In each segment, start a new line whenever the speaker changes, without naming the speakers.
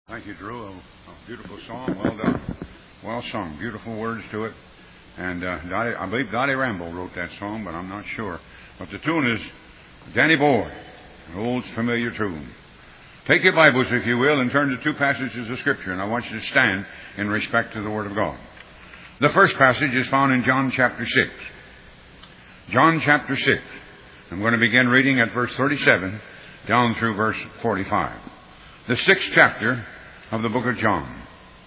Thank you, Drew. A beautiful song. Well done. Well sung. Beautiful words to it. And I believe Dottie Rambo wrote that song, but I'm not sure. But the tune is Danny Boy, an old familiar tune. Take your Bibles, if you will, and turn to two passages of Scripture, and I want you to stand in respect to the Word of God. The first passage is found in John chapter 6. John chapter 6. I'm going to begin reading at verse 37 down through verse 45. The sixth chapter of the book of John.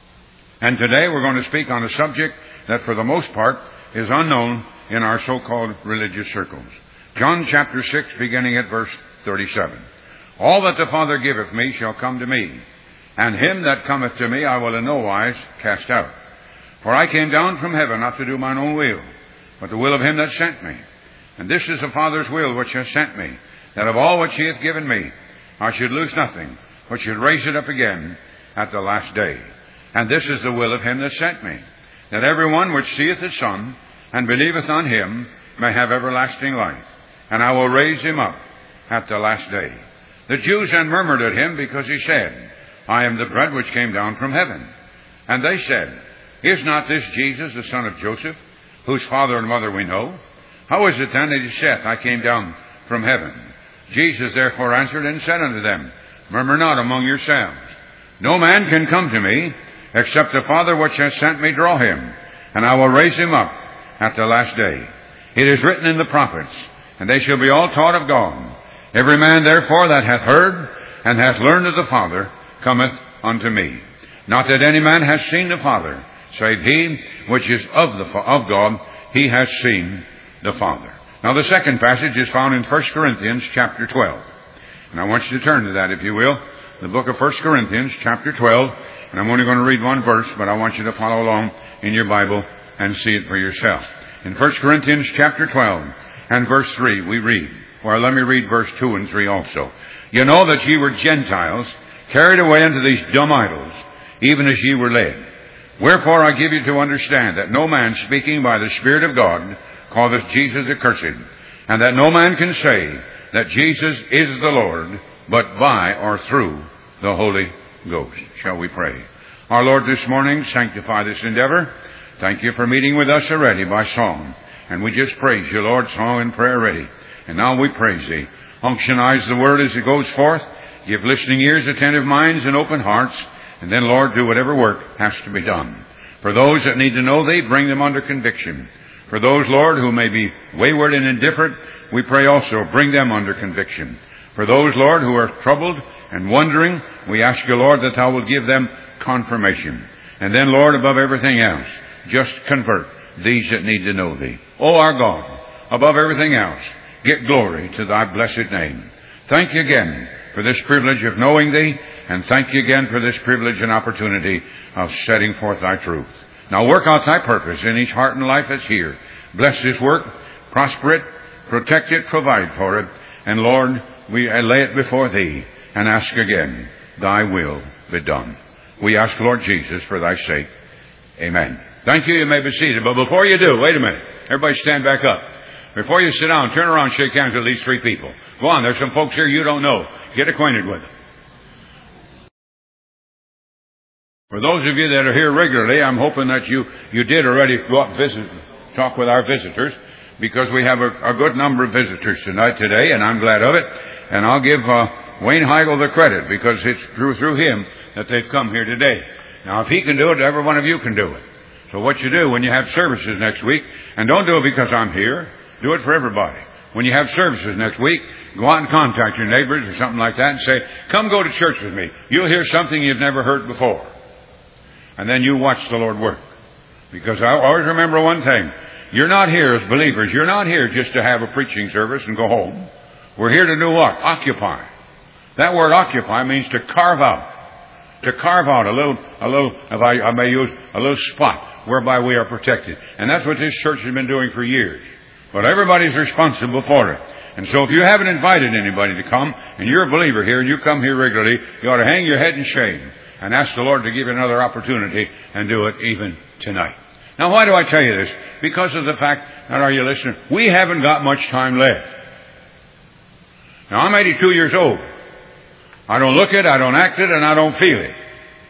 And today we're going to speak on a subject that for the most part is unknown in our so-called religious circles. John chapter 6, beginning at verse 37. All that the Father giveth me shall come to me, and him that cometh to me I will in no wise cast out. For I came down from heaven not to do mine own will, but the will of him that sent me. And this is the Father's will which hath sent me, that of all which he hath given me I should lose nothing, but should raise it up again at the last day. And this is the will of him that sent me, that every one which seeth the Son, and believeth on him, may have everlasting life. And I will raise him up at the last day. The Jews then murmured at him, because he said, I am the bread which came down from heaven. And they said, Is not this Jesus, the son of Joseph, whose father and mother we know? How is it then that he saith, I came down from heaven? Jesus therefore answered and said unto them, Murmur not among yourselves. No man can come to me, except the Father which hath sent me draw him, and I will raise him up at the last day. It is written in the prophets, and they shall be all taught of God. Every man therefore that hath heard and hath learned of the Father cometh unto me. Not that any man hath seen the Father, save he which is of God, he hath seen the Father. Now the second passage is found in 1 Corinthians chapter 12. And I want you to turn to that, if you will. The book of 1 Corinthians chapter 12. And I'm only going to read one verse, but I want you to follow along in your Bible and see it for yourself. In 1 Corinthians chapter 12 and verse 3 we read, or let me read verse 2 and 3 also. You know that ye were Gentiles, carried away unto these dumb idols, even as ye were led. Wherefore I give you to understand that no man speaking by the Spirit of God calleth Jesus accursed, and that no man can say that Jesus is the Lord, but by or through the Holy Ghost. Shall we pray? Our Lord, this morning, sanctify this endeavor. Thank you for meeting with us already by song. And we just praise you, Lord, song and prayer ready. And now we praise thee. Unctionize the word as it goes forth. Give listening ears, attentive minds, and open hearts. And then, Lord, do whatever work has to be done. For those that need to know thee, bring them under conviction. For those, Lord, who may be wayward and indifferent, we pray also, bring them under conviction. For those, Lord, who are troubled and wondering, we ask you, Lord, that thou wilt give them confirmation. And then, Lord, above everything else, just convert these that need to know thee. O our God, above everything else, get glory to thy blessed name. Thank you again for this privilege of knowing thee, and thank you again for this privilege and opportunity of setting forth thy truth. Now work out thy purpose in each heart and life that's here. Bless this work, prosper it, protect it, provide for it. And Lord, we lay it before thee and ask again, thy will be done. We ask, Lord Jesus, for thy sake. Amen. Thank you. You may be seated. But before you do, wait a minute. Everybody stand back up. Before you sit down, turn around and shake hands with these three people. Go on. There's some folks here you don't know. Get acquainted with them. For those of you that are here regularly, I'm hoping that you did already go up talk with our visitors, because we have a good number of visitors today, and I'm glad of it. And I'll give Wayne Heigl the credit, because it's through him that they've come here today. Now, if he can do it, every one of you can do it. So what you do when you have services next week, and don't do it because I'm here, do it for everybody. When you have services next week, go out and contact your neighbors or something like that and say, come go to church with me. You'll hear something you've never heard before. And then you watch the Lord work. Because I always remember one thing. You're not here as believers. You're not here just to have a preaching service and go home. We're here to do what? Occupy. That word occupy means to carve out. To carve out a little, if I may use, a little spot whereby we are protected. And that's what this church has been doing for years. But everybody's responsible for it. And so if you haven't invited anybody to come, and you're a believer here, and you come here regularly, you ought to hang your head in shame and ask the Lord to give you another opportunity and do it even tonight. Now, why do I tell you this? Because of the fact that, are you listening? We haven't got much time left. Now, I'm 82 years old. I don't look it, I don't act it, and I don't feel it.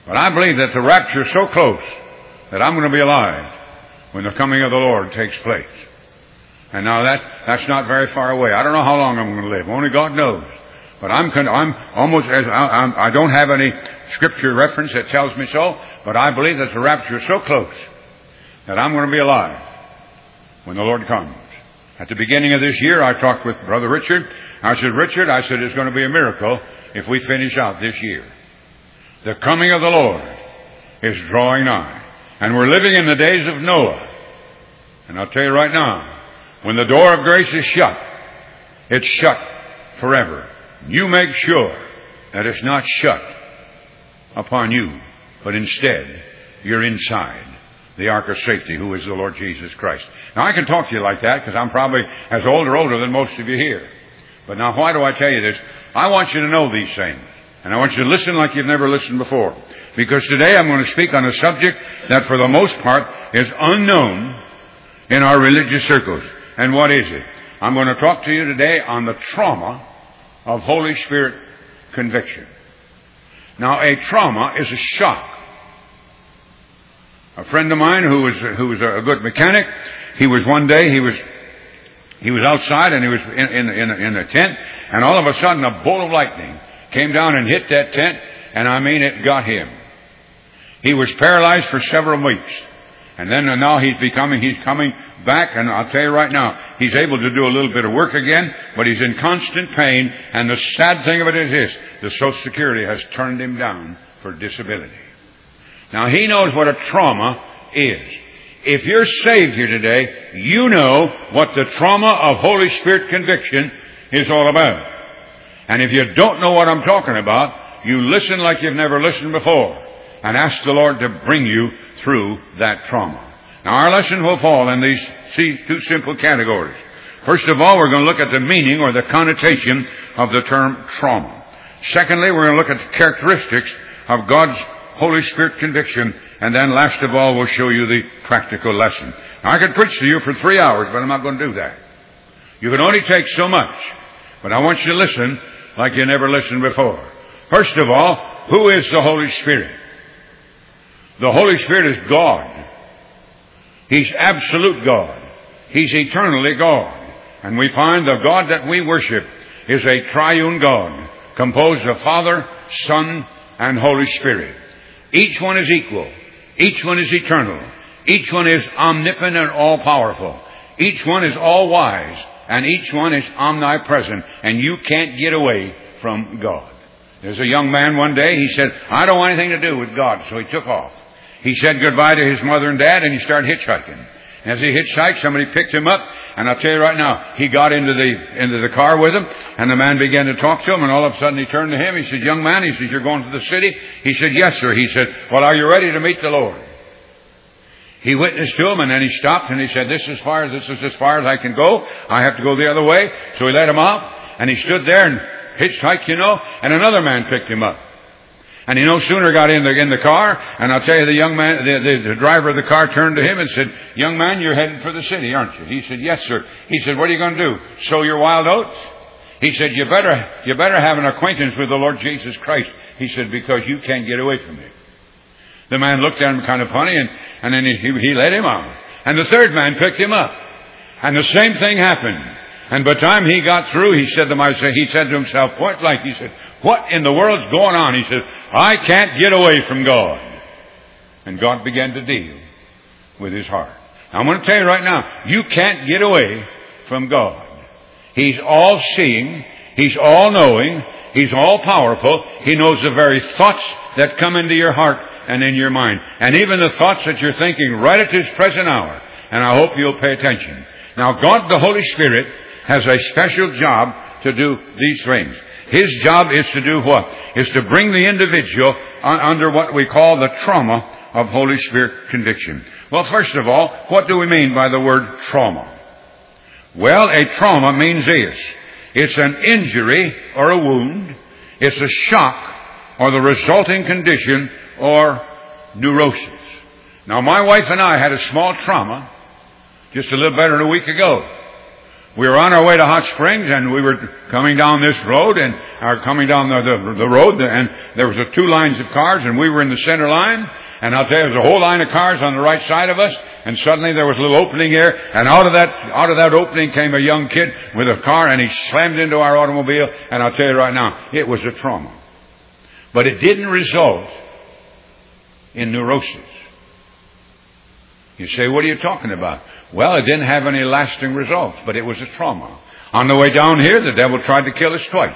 But I believe that the rapture is so close that I'm going to be alive when the coming of the Lord takes place. And now that's not very far away. I don't know how long I'm going to live. Only God knows. But I'm almost, I don't have any scripture reference that tells me so, but I believe that the rapture is so close that I'm going to be alive when the Lord comes. At the beginning of this year, I talked with Brother Richard. I said, Richard, it's going to be a miracle if we finish out this year. The coming of the Lord is drawing nigh. And we're living in the days of Noah. And I'll tell you right now, when the door of grace is shut, it's shut forever. You make sure that it's not shut upon you, but instead you're inside the ark of safety, who is the Lord Jesus Christ. Now, I can talk to you like that because I'm probably as old or older than most of you here. But now, why do I tell you this? I want you to know these things. And I want you to listen like you've never listened before. Because today I'm going to speak on a subject that for the most part is unknown in our religious circles. And what is it? I'm going to talk to you today on the trauma of Holy Spirit conviction. Now, a trauma is a shock. A friend of mine who was a good mechanic, he was outside and he was in a tent, and all of a sudden a bolt of lightning came down and hit that tent, and I mean it got him. He was paralyzed for several weeks. And then now he's coming back, and I'll tell you right now, he's able to do a little bit of work again, but he's in constant pain, and the sad thing of it is this: the Social Security has turned him down for disability. Now, he knows what a trauma is. If you're saved here today, you know what the trauma of Holy Spirit conviction is all about. And if you don't know what I'm talking about, you listen like you've never listened before and ask the Lord to bring you through that trauma. Now, our lesson will fall in these two simple categories. First of all, we're going to look at the meaning or the connotation of the term trauma. Secondly, we're going to look at the characteristics of God's Holy Spirit conviction. And then last of all, we'll show you the practical lesson. Now, I could preach to you for 3 hours, but I'm not going to do that. You can only take so much. But I want you to listen like you never listened before. First of all, who is the Holy Spirit? The Holy Spirit is God. He's absolute God. He's eternally God. And we find the God that we worship is a triune God, composed of Father, Son, and Holy Spirit. Each one is equal. Each one is eternal. Each one is omnipotent and all-powerful. Each one is all-wise. And each one is omnipresent. And you can't get away from God. There's a young man one day, he said, I don't want anything to do with God. So he took off. He said goodbye to his mother and dad, and he started hitchhiking. As he hitchhiked, somebody picked him up, and I'll tell you right now, he got into the car with him, and the man began to talk to him, and all of a sudden he turned to him. He said, young man, he said, you're going to the city? He said, yes, sir. He said, well, are you ready to meet the Lord? He witnessed to him, and then he stopped, and he said, this is as far as I can go. I have to go the other way. So he let him out, and he stood there and hitchhiked, and another man picked him up. And he no sooner got in the car, and I'll tell you, the young man, the driver of the car turned to him and said, young man, you're headed for the city, aren't you? He said, yes, sir. He said, what are you going to do? Sow your wild oats? He said, you better have an acquaintance with the Lord Jesus Christ. He said, because you can't get away from him. The man looked at him kind of funny, and then he let him out. And the third man picked him up. And the same thing happened. And by the time he got through, he said to himself, point blank, he said, what in the world's going on? He said, I can't get away from God. And God began to deal with his heart. Now, I'm going to tell you right now, you can't get away from God. He's all-seeing. He's all-knowing. He's all-powerful. He knows the very thoughts that come into your heart and in your mind. And even the thoughts that you're thinking right at this present hour. And I hope you'll pay attention. Now, God, the Holy Spirit, has a special job to do these things. His job is to do what? Is to bring the individual under what we call the trauma of Holy Spirit conviction. Well, first of all, what do we mean by the word trauma? Well, a trauma means this. It's an injury or a wound. It's a shock or the resulting condition or neurosis. Now, my wife and I had a small trauma just a little better than a week ago. We were on our way to Hot Springs, and we were coming down this road, and coming down the road, and there was two lines of cars, and we were in the center line. And I'll tell you, there was a whole line of cars on the right side of us, and suddenly there was a little opening here, and out of that opening came a young kid with a car, and he slammed into our automobile. And I'll tell you right now, it was a trauma, but it didn't result in neurosis. You say, what are you talking about? Well, it didn't have any lasting results, but it was a trauma. On the way down here, the devil tried to kill us twice.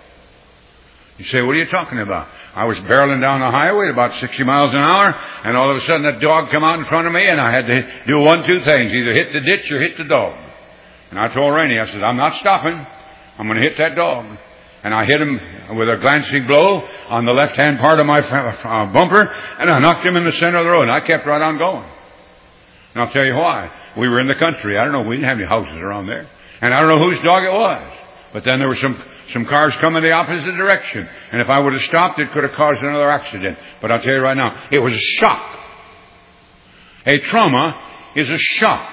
You say, what are you talking about? I was barreling down the highway at about 60 miles an hour, and all of a sudden that dog come out in front of me, and I had to do two things. Either hit the ditch or hit the dog. And I told Rainey, I said, I'm not stopping. I'm going to hit that dog. And I hit him with a glancing blow on the left-hand part of my bumper, and I knocked him in the center of the road, and I kept right on going. And I'll tell you why. We were in the country. I don't know. We didn't have any houses around there. And I don't know whose dog it was. But then there were some cars coming the opposite direction. And if I would have stopped, it could have caused another accident. But I'll tell you right now, it was a shock. A trauma is a shock.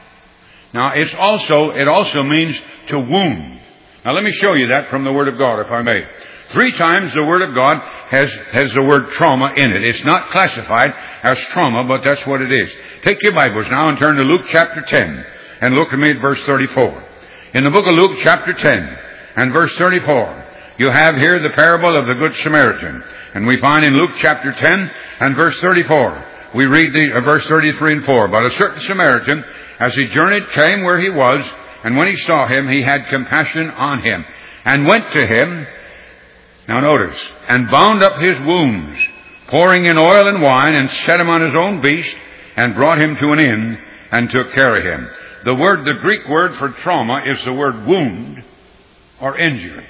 Now, it also means to wound. Now, let me show you that from the Word of God, if I may. 3 times the Word of God has the word trauma in it. It's not classified as trauma, but that's what it is. Take your Bibles now and turn to Luke chapter 10 and look at me at verse 34. In the book of Luke chapter 10 and verse 34, you have here the parable of the Good Samaritan. And we find in Luke chapter 10 and verse 34, we read verse 33 and 4. But a certain Samaritan, as he journeyed, came where he was, and when he saw him, he had compassion on him, and went to him, now notice, and bound up his wounds, pouring in oil and wine, and set him on his own beast, and brought him to an inn, and took care of him. The Greek word for trauma is the word wound or injury.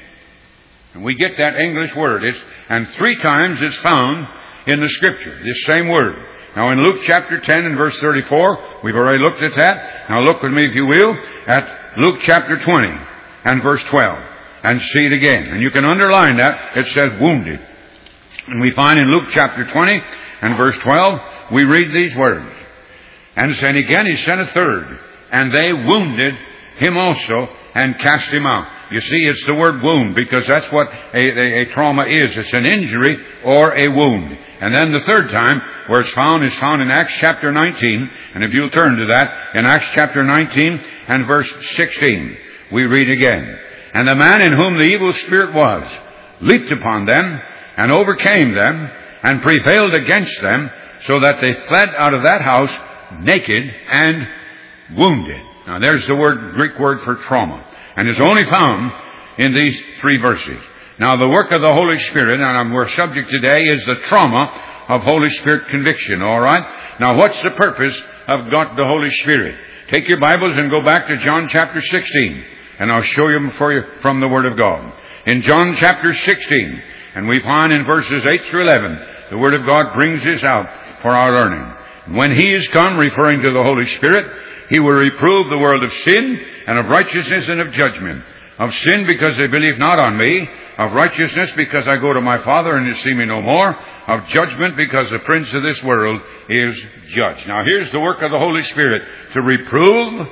And we get that English word. And 3 times it's found in the Scripture, this same word. Now in Luke chapter 10 and verse 34, we've already looked at that. Now look with me, if you will, at Luke chapter 20 and verse 12. And see it again. And you can underline that. It says wounded. And we find in Luke chapter 20 and verse 12, we read these words. And again he sent a third, and they wounded him also, and cast him out. You see, it's the word wound, because that's what a trauma is. It's an injury or a wound. And then the third time where it's found is found in Acts chapter 19. And if you'll turn to that, in Acts chapter 19 and verse 16, we read again. And the man in whom the evil spirit was leaped upon them and overcame them and prevailed against them, so that they fled out of that house naked and wounded. Now there's the Greek word for trauma. And it's only found in these 3 verses. Now the work of the Holy Spirit, and our subject today is the trauma of Holy Spirit conviction, all right? Now what's the purpose of God the Holy Spirit? Take your Bibles and go back to John chapter 16. And I'll show you from the Word of God. In John chapter 16, and we find in verses 8 through 11, the Word of God brings this out for our learning. When He is come, referring to the Holy Spirit, He will reprove the world of sin, and of righteousness, and of judgment. Of sin, because they believe not on me. Of righteousness, because I go to my Father, and you see me no more. Of judgment, because the prince of this world is judged. Now here's the work of the Holy Spirit, to reprove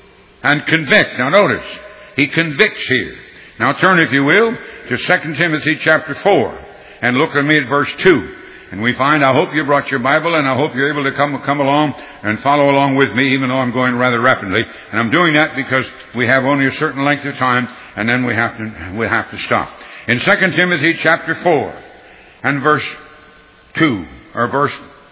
and convict. Now notice, He convicts here. Now turn, if you will, to 2 Timothy chapter 4, and look at me at verse 2. And we find, I hope you brought your Bible, and I hope you're able to come along and follow along with me, even though I'm going rather rapidly. And I'm doing that because we have only a certain length of time, and then we have to stop. In 2 Timothy chapter 4 and verse 2, or verse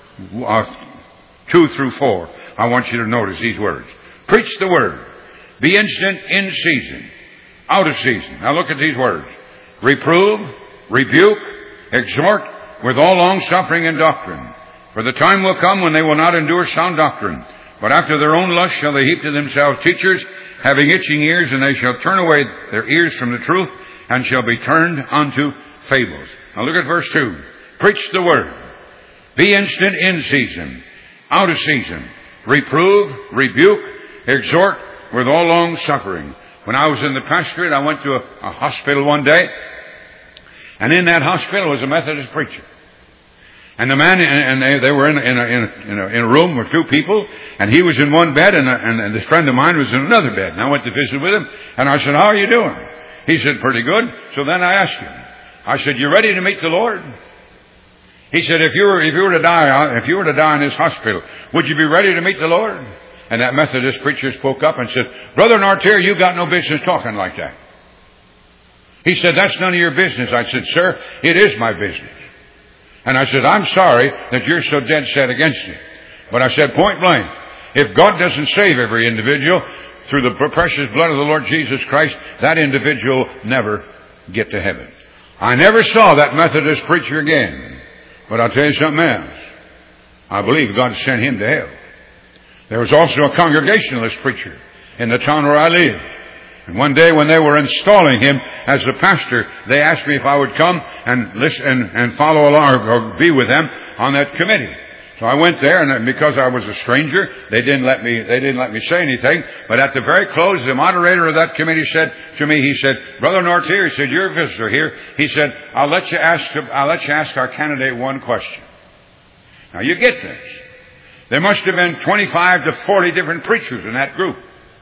2 through 4, I want you to notice these words. Preach the word. Be instant in season, out of season. Now look at these words. Reprove, rebuke, exhort, with all long-suffering and doctrine. For the time will come when they will not endure sound doctrine, but after their own lust shall they heap to themselves teachers, having itching ears, and they shall turn away their ears from the truth, and shall be turned unto fables. Now look at verse 2. Preach the word. Be instant in season, out of season. Reprove, rebuke, exhort, with all long-suffering. When I was in the pastorate, I went to a hospital one day, and in that hospital was a Methodist preacher. And the man, and they were in a room with two people, and he was in one bed, and this friend of mine was in another bed. And I went to visit with him, and I said, "How are you doing?" He said, "Pretty good." So then I asked him, I said, "You ready to meet the Lord?" He said, if you were to die in this hospital, would you be ready to meet the Lord?" And that Methodist preacher spoke up and said, "Brother Nortier, you got no business talking like that." He said, "That's none of your business." I said, "Sir, it is my business." And I said, "I'm sorry that you're so dead set against it. But," I said, "point blank, if God doesn't save every individual through the precious blood of the Lord Jesus Christ, that individual will never get to heaven." I never saw that Methodist preacher again. But I'll tell you something else. I believe God sent him to hell. There was also a Congregationalist preacher in the town where I live. And one day when they were installing him as the pastor, they asked me if I would come and listen and follow along or be with them on that committee. So I went there, and because I was a stranger, they didn't let me say anything. But at the very close, the moderator of that committee said to me, he said, "Brother Nortier," he said, "you're a visitor here." He said, I'll let you ask our candidate one question." Now you get this. There must have been 25 to 40 different preachers in that group.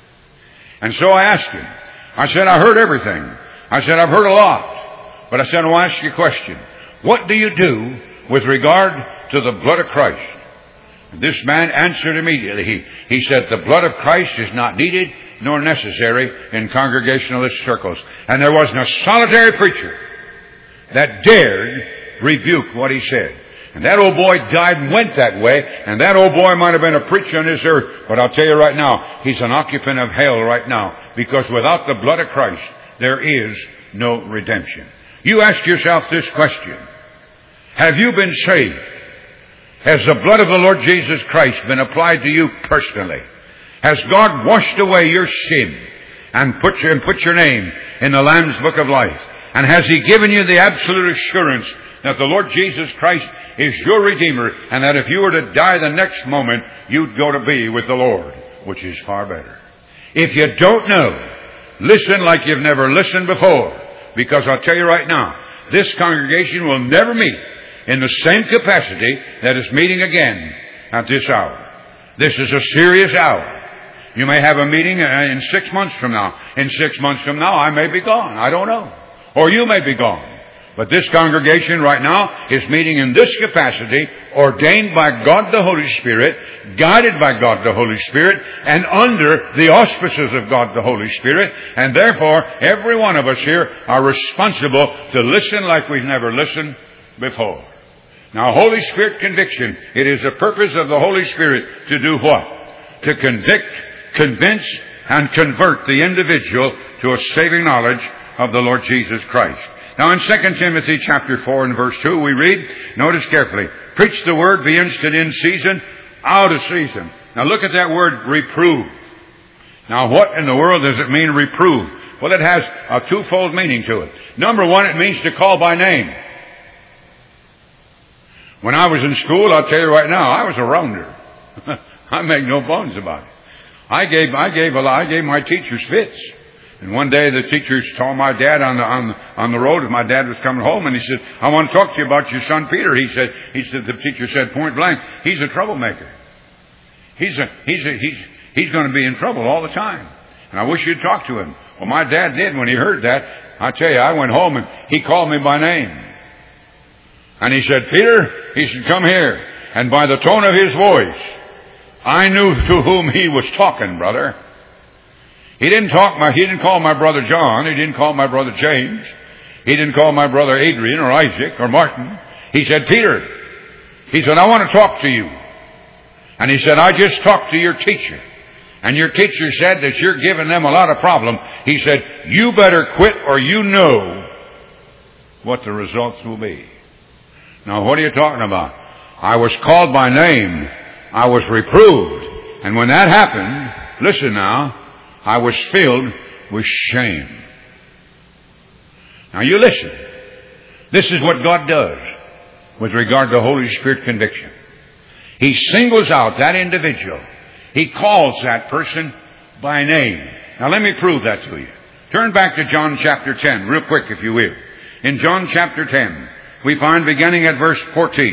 And so I asked him. I said, "I heard everything." I said, "I've heard a lot." But I said, "I'll ask you a question. What do you do with regard to the blood of Christ?" This man answered immediately. He said, "The blood of Christ is not needed nor necessary in Congregationalist circles." And there wasn't a solitary preacher that dared rebuke what he said. And that old boy died and went that way. And that old boy might have been a preacher on this earth. But I'll tell you right now, he's an occupant of hell right now. Because without the blood of Christ, there is no redemption. You ask yourself this question. Have you been saved? Has the blood of the Lord Jesus Christ been applied to you personally? Has God washed away your sin and put your name in the Lamb's Book of Life? And has He given you the absolute assurance that the Lord Jesus Christ is your Redeemer, and that if you were to die the next moment, you'd go to be with the Lord, which is far better? If you don't know, listen like you've never listened before, because I'll tell you right now, this congregation will never meet in the same capacity that is meeting again at this hour. This is a serious hour. You may have a meeting in 6 months from now. In 6 months from now, I may be gone. I don't know. Or you may be gone. But this congregation right now is meeting in this capacity, ordained by God the Holy Spirit, guided by God the Holy Spirit, and under the auspices of God the Holy Spirit. And therefore, every one of us here are responsible to listen like we've never listened before. Now, Holy Spirit conviction, it is the purpose of the Holy Spirit to do what? To convict, convince, and convert the individual to a saving knowledge of the Lord Jesus Christ. Now in 2 Timothy chapter 4 and verse 2 we read, notice carefully, "Preach the word, be instant in season, out of season." Now look at that word, reprove. Now what in the world does it mean, reprove? Well, it has a twofold meaning to it. Number one, it means to call by name. When I was in school, I'll tell you right now, I was a rounder. I make no bones about it. I gave my teachers fits. And one day the teachers told my dad on the road as my dad was coming home, and he said, "I want to talk to you about your son Peter." He said the teacher said point blank, "He's a troublemaker. He's going to be in trouble all the time. And I wish you'd talk to him." Well, my dad did when he heard that. I tell you, I went home and he called me by name. And he said, "Peter," he said, "come here." And by the tone of his voice, I knew to whom he was talking, brother. He didn't call my brother John. He didn't call my brother James. He didn't call my brother Adrian or Isaac or Martin. He said, "Peter." He said, "I want to talk to you." And he said, "I just talked to your teacher. And your teacher said that you're giving them a lot of problem." He said, "You better quit or you know what the results will be." Now, what are you talking about? I was called by name. I was reproved. And when that happened, listen now, I was filled with shame. Now you listen. This is what God does with regard to Holy Spirit conviction. He singles out that individual. He calls that person by name. Now let me prove that to you. Turn back to John chapter 10, real quick if you will. In John chapter 10, we find beginning at verse 14,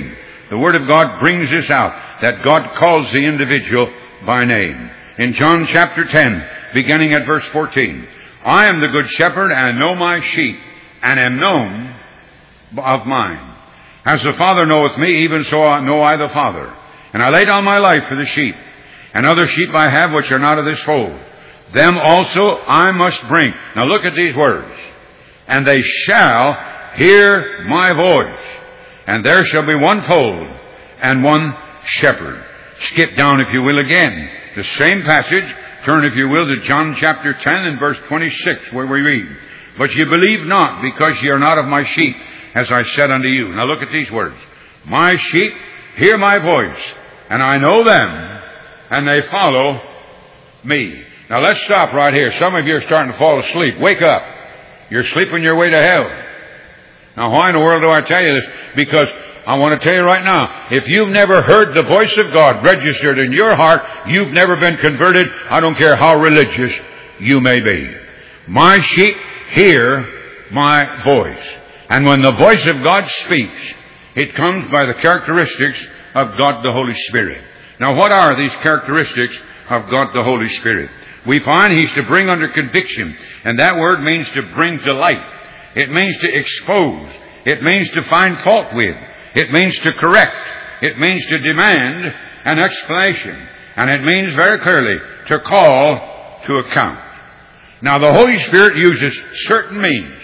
the Word of God brings this out, that God calls the individual by name. In John chapter 10, beginning at verse 14, I am the good shepherd, and I know my sheep, and am known of mine. As the Father knoweth me, even so know I the Father. And I lay down my life for the sheep. And other sheep I have which are not of this fold. Them also I must bring. Now look at these words. And they shall hear my voice. And there shall be one fold and one shepherd. Skip down, if you will, again. The same passage. Turn, if you will, to John chapter 10 and verse 26, where we read, But ye believe not, because ye are not of my sheep, as I said unto you. Now look at these words. My sheep hear my voice, and I know them, and they follow me. Now let's stop right here. Some of you are starting to fall asleep. Wake up. You're sleeping your way to hell. Now why in the world do I tell you this? Because I want to tell you right now, if you've never heard the voice of God registered in your heart, you've never been converted. I don't care how religious you may be. My sheep hear my voice. And when the voice of God speaks, it comes by the characteristics of God the Holy Spirit. Now what are these characteristics of God the Holy Spirit? We find He's to bring under conviction. And that word means to bring to light. It means to expose. It means to find fault with. It means to correct. It means to demand an explanation. And it means very clearly to call to account. Now the Holy Spirit uses certain means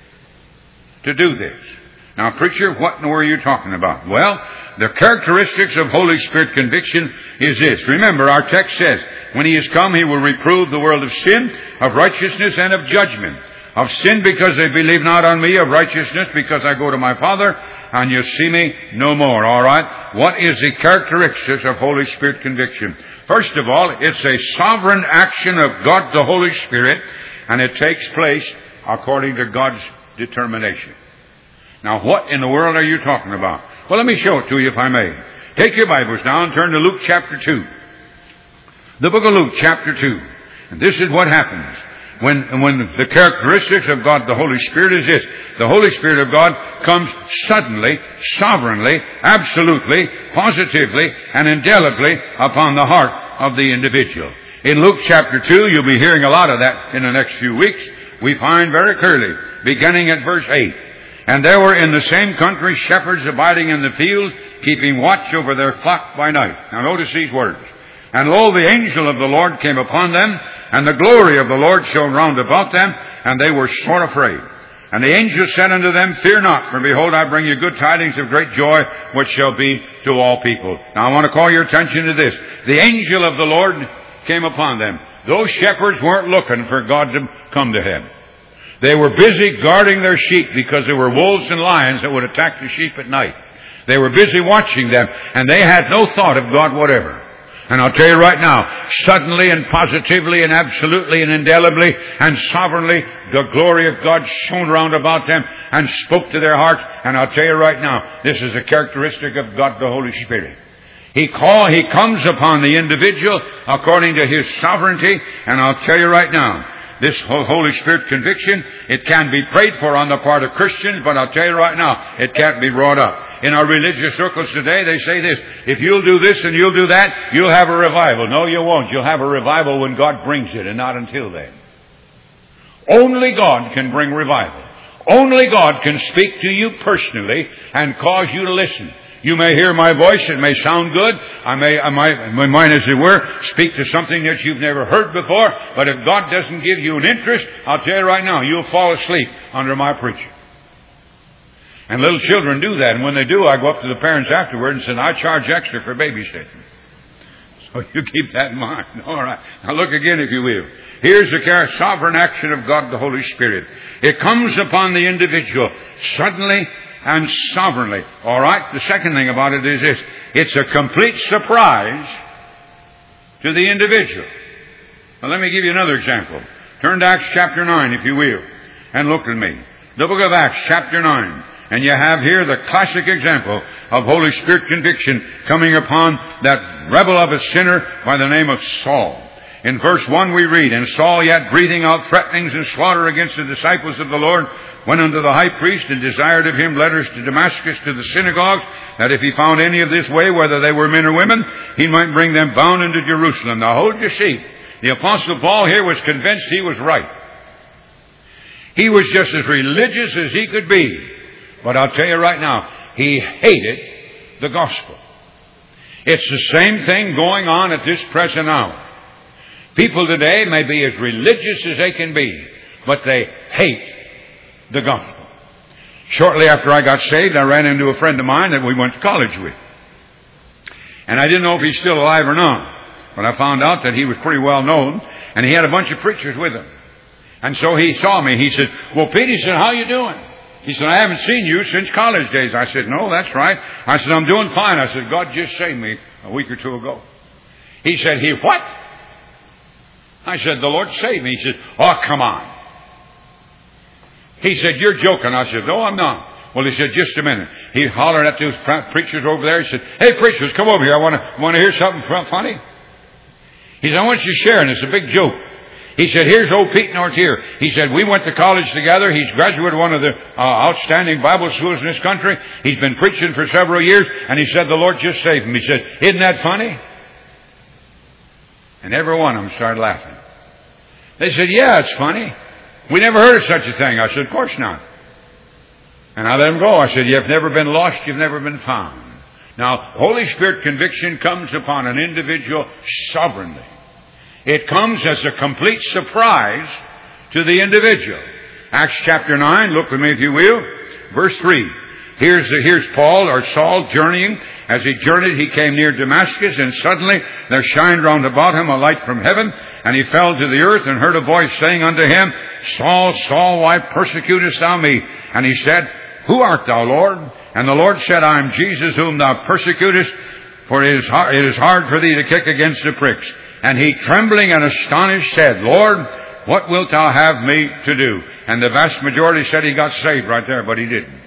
to do this. Now, preacher, what in the world are you talking about? Well, the characteristics of Holy Spirit conviction is this. Remember, our text says, when He is come, He will reprove the world of sin, of righteousness, and of judgment. Of sin, because they believe not on me. Of righteousness, because I go to my Father, and you see me no more. All right? What is the characteristics of Holy Spirit conviction? First of all, it's a sovereign action of God the Holy Spirit, and it takes place according to God's determination. Now, what in the world are you talking about? Well, let me show it to you, if I may. Take your Bibles now and turn to Luke chapter 2. The book of Luke chapter 2. And this is what happens when the characteristics of God the Holy Spirit is this. The Holy Spirit of God comes suddenly, sovereignly, absolutely, positively, and indelibly upon the heart of the individual. In Luke chapter 2, you'll be hearing a lot of that in the next few weeks. We find very clearly, beginning at verse 8, And there were in the same country shepherds abiding in the field, keeping watch over their flock by night. Now notice these words. And lo, the angel of the Lord came upon them, and the glory of the Lord shone round about them, and they were sore afraid. And the angel said unto them, Fear not, for behold, I bring you good tidings of great joy, which shall be to all people. Now I want to call your attention to this. The angel of the Lord came upon them. Those shepherds weren't looking for God to come to them. They were busy guarding their sheep because there were wolves and lions that would attack the sheep at night. They were busy watching them, and they had no thought of God whatever. And I'll tell you right now, suddenly and positively and absolutely and indelibly and sovereignly, the glory of God shone round about them and spoke to their hearts. And I'll tell you right now, this is a characteristic of God the Holy Spirit. He comes upon the individual according to His sovereignty. And I'll tell you right now, this Holy Spirit conviction, it can be prayed for on the part of Christians, but I'll tell you right now, it can't be brought up. In our religious circles today, they say this, if you'll do this and you'll do that, you'll have a revival. No, you won't. You'll have a revival when God brings it, and not until then. Only God can bring revival. Only God can speak to you personally and cause you to listen. You may hear my voice. It may sound good. I might, as it were, speak to something that you've never heard before. But if God doesn't give you an interest, I'll tell you right now, you'll fall asleep under my preaching. And little children do that. And when they do, I go up to the parents afterward and say, I charge extra for babysitting. So you keep that in mind. All right. Now look again, if you will. Here's the sovereign action of God the Holy Spirit. It comes upon the individual suddenly and sovereignly. All right? The second thing about it is this. It's a complete surprise to the individual. Now let me give you another example. Turn to Acts chapter 9, if you will, and look at me. The book of Acts chapter 9. And you have here the classic example of Holy Spirit conviction coming upon that rebel of a sinner by the name of Saul. In verse 1 we read, And Saul, yet breathing out threatenings and slaughter against the disciples of the Lord, went unto the high priest and desired of him letters to Damascus to the synagogues, that if he found any of this way, whether they were men or women, he might bring them bound into Jerusalem. Now hold your seat. The Apostle Paul here was convinced he was right. He was just as religious as he could be. But I'll tell you right now, he hated the gospel. It's the same thing going on at this present hour. People today may be as religious as they can be, but they hate the gospel. Shortly after I got saved, I ran into a friend of mine that we went to college with. And I didn't know if he's still alive or not. But I found out that he was pretty well known, and he had a bunch of preachers with him. And so he saw me. He said, Well, Pete, he said, how you doing? He said, I haven't seen you since college days. I said, No, that's right. I said, I'm doing fine. I said, God just saved me a week or two ago. He said, He what? I said, The Lord saved me. He said, Oh, come on. He said, You're joking. I said, No, I'm not. Well, he said, Just a minute. He hollered at those preachers over there. He said, Hey, preachers, come over here. I want to hear something funny. He said, I want you to share, and it's a big joke. He said, Here's old Pete North here. He said, We went to college together. He's graduated one of the outstanding Bible schools in this country. He's been preaching for several years, and he said, The Lord just saved him. He said, Isn't that funny? And every one of them started laughing. They said, Yeah, it's funny. We never heard of such a thing. I said, Of course not. And I let him go. I said, You've never been lost. You've never been found. Now, Holy Spirit conviction comes upon an individual sovereignly. It comes as a complete surprise to the individual. Acts chapter 9, look with me if you will. Verse 3. Here's Paul or Saul journeying. As he journeyed, he came near Damascus, and suddenly there shined round about him a light from heaven, and he fell to the earth and heard a voice saying unto him, Saul, Saul, why persecutest thou me? And he said, Who art thou, Lord? And the Lord said, I am Jesus whom thou persecutest, for it is hard for thee to kick against the pricks. And he, trembling and astonished, said, Lord, what wilt thou have me to do? And the vast majority said he got saved right there, but he didn't.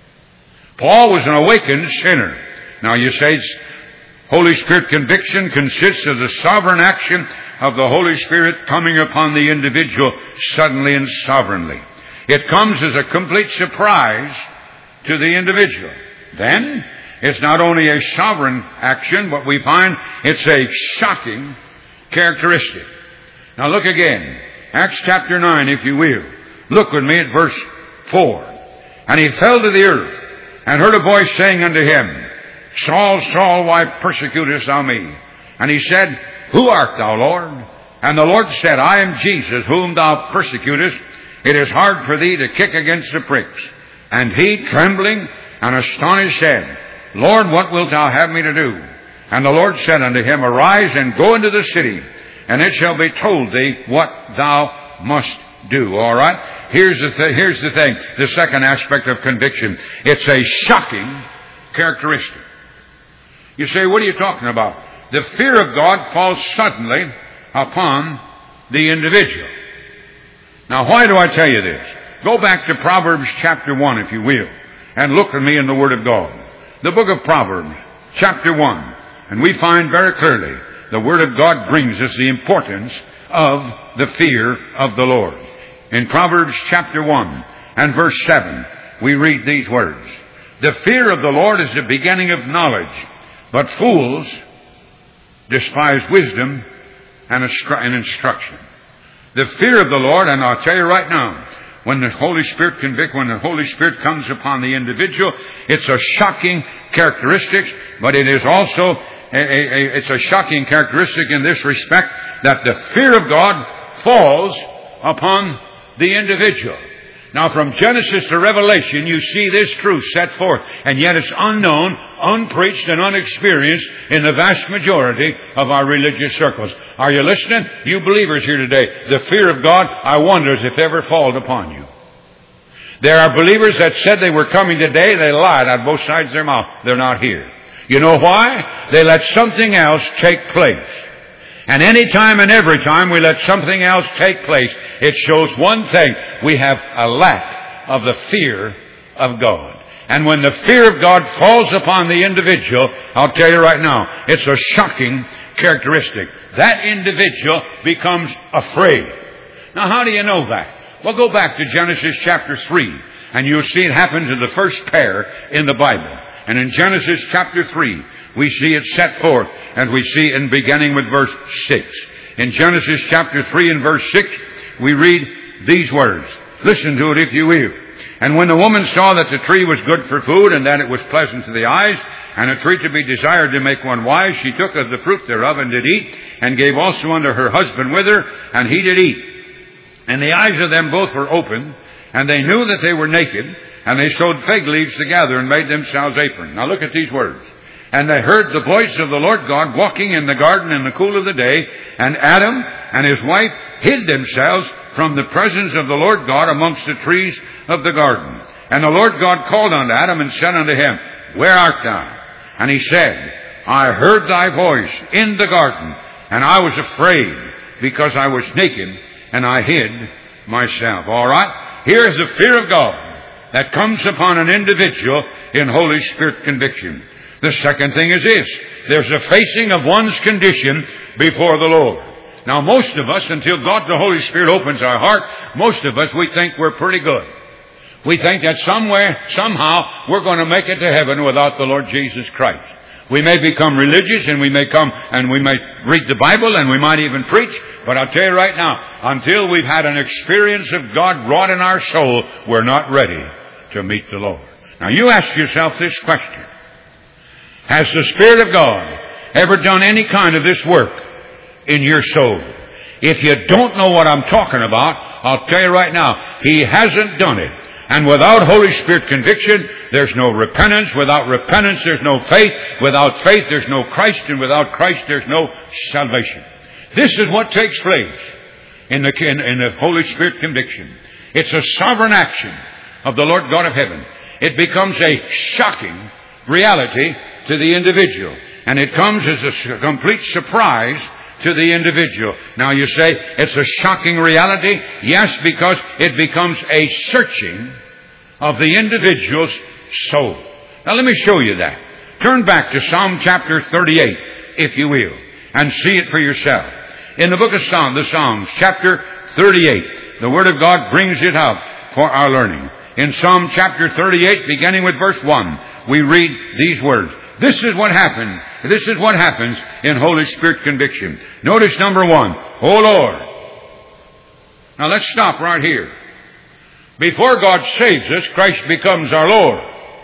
Paul was an awakened sinner. Now you say Holy Spirit conviction consists of the sovereign action of the Holy Spirit coming upon the individual suddenly and sovereignly. It comes as a complete surprise to the individual. Then, it's not only a sovereign action, but we find it's a shocking characteristic. Now look again. Acts chapter 9, if you will. Look with me at verse 4. And he fell to the earth, and heard a voice saying unto him, Saul, Saul, why persecutest thou me? And he said, Who art thou, Lord? And the Lord said, I am Jesus, whom thou persecutest. It is hard for thee to kick against the pricks. And he, trembling and astonished, said, Lord, what wilt thou have me to do? And the Lord said unto him, Arise and go into the city, and it shall be told thee what thou must do. All right? Here's the thing. The second aspect of conviction. It's a shocking characteristic. You say, what are you talking about? The fear of God falls suddenly upon the individual. Now, why do I tell you this? Go back to Proverbs chapter 1, if you will, and look at me in the Word of God. The book of Proverbs, chapter 1. And we find very clearly the Word of God brings us the importance of the fear of the Lord. In Proverbs chapter 1 and verse 7, we read these words. The fear of the Lord is the beginning of knowledge, but fools despise wisdom and instruction. The fear of the Lord, and I'll tell you right now, when the Holy Spirit when the Holy Spirit comes upon the individual, it's a shocking characteristic, but it is also it's a shocking characteristic in this respect that the fear of God falls upon the individual. Now, from Genesis to Revelation, you see this truth set forth, and yet it's unknown, unpreached, and unexperienced in the vast majority of our religious circles. Are you listening? You believers here today, the fear of God, I wonder if it ever falls upon you. There are believers that said they were coming today. They lied on both sides of their mouth. They're not here. You know why? They let something else take place. And any time and every time we let something else take place, it shows one thing. We have a lack of the fear of God. And when the fear of God falls upon the individual, I'll tell you right now, it's a shocking characteristic. that individual becomes afraid. Now, how do you know that? Well, go back to Genesis chapter 3, and you'll see it happen to the first pair in the Bible. And in Genesis chapter 3, we see it set forth, and we see it beginning with verse 6. In Genesis chapter 3 and verse 6, we read these words. Listen to it if you will. And when the woman saw that the tree was good for food, and that it was pleasant to the eyes, and a tree to be desired to make one wise, she took of the fruit thereof, and did eat, and gave also unto her husband with her, and he did eat. And the eyes of them both were opened, and they knew that they were naked, and they sewed fig leaves together, and made themselves aprons. Now look at these words. And they heard the voice of the Lord God walking in the garden in the cool of the day, and Adam and his wife hid themselves from the presence of the Lord God amongst the trees of the garden. And the Lord God called unto Adam and said unto him, Where art thou? And he said, I heard thy voice in the garden, and I was afraid, because I was naked, and I hid myself. All right? Here is the fear of God that comes upon an individual in Holy Spirit conviction. The second thing is this. There's a facing of one's condition before the Lord. Now, most of us, until God the Holy Spirit opens our heart, most of us, we think we're pretty good. We think that somewhere, somehow, we're going to make it to heaven without the Lord Jesus Christ. We may become religious, and we may come and we may read the Bible, and we might even preach, but I'll tell you right now, until we've had an experience of God wrought in our soul, we're not ready to meet the Lord. Now, you ask yourself this question. Has the Spirit of God ever done any kind of this work in your soul? If you don't know what I'm talking about, I'll tell you right now, He hasn't done it. And without Holy Spirit conviction, there's no repentance. Without repentance, there's no faith. Without faith, there's no Christ. And without Christ, there's no salvation. This is what takes place in the Holy Spirit conviction. It's a sovereign action of the Lord God of heaven. It becomes a shocking reality to the individual. And it comes as a complete surprise to the individual. Now you say, it's a shocking reality? Yes, because it becomes a searching of the individual's soul. Now let me show you that. Turn back to Psalm chapter 38, if you will, and see it for yourself. In the book of Psalms, chapter 38, the Word of God brings it out for our learning. In Psalm chapter 38, beginning with verse 1, we read these words. This is what happened. This is what happens in Holy Spirit conviction. Notice number 1. O Lord. Now let's stop right here. Before God saves us, Christ becomes our Lord.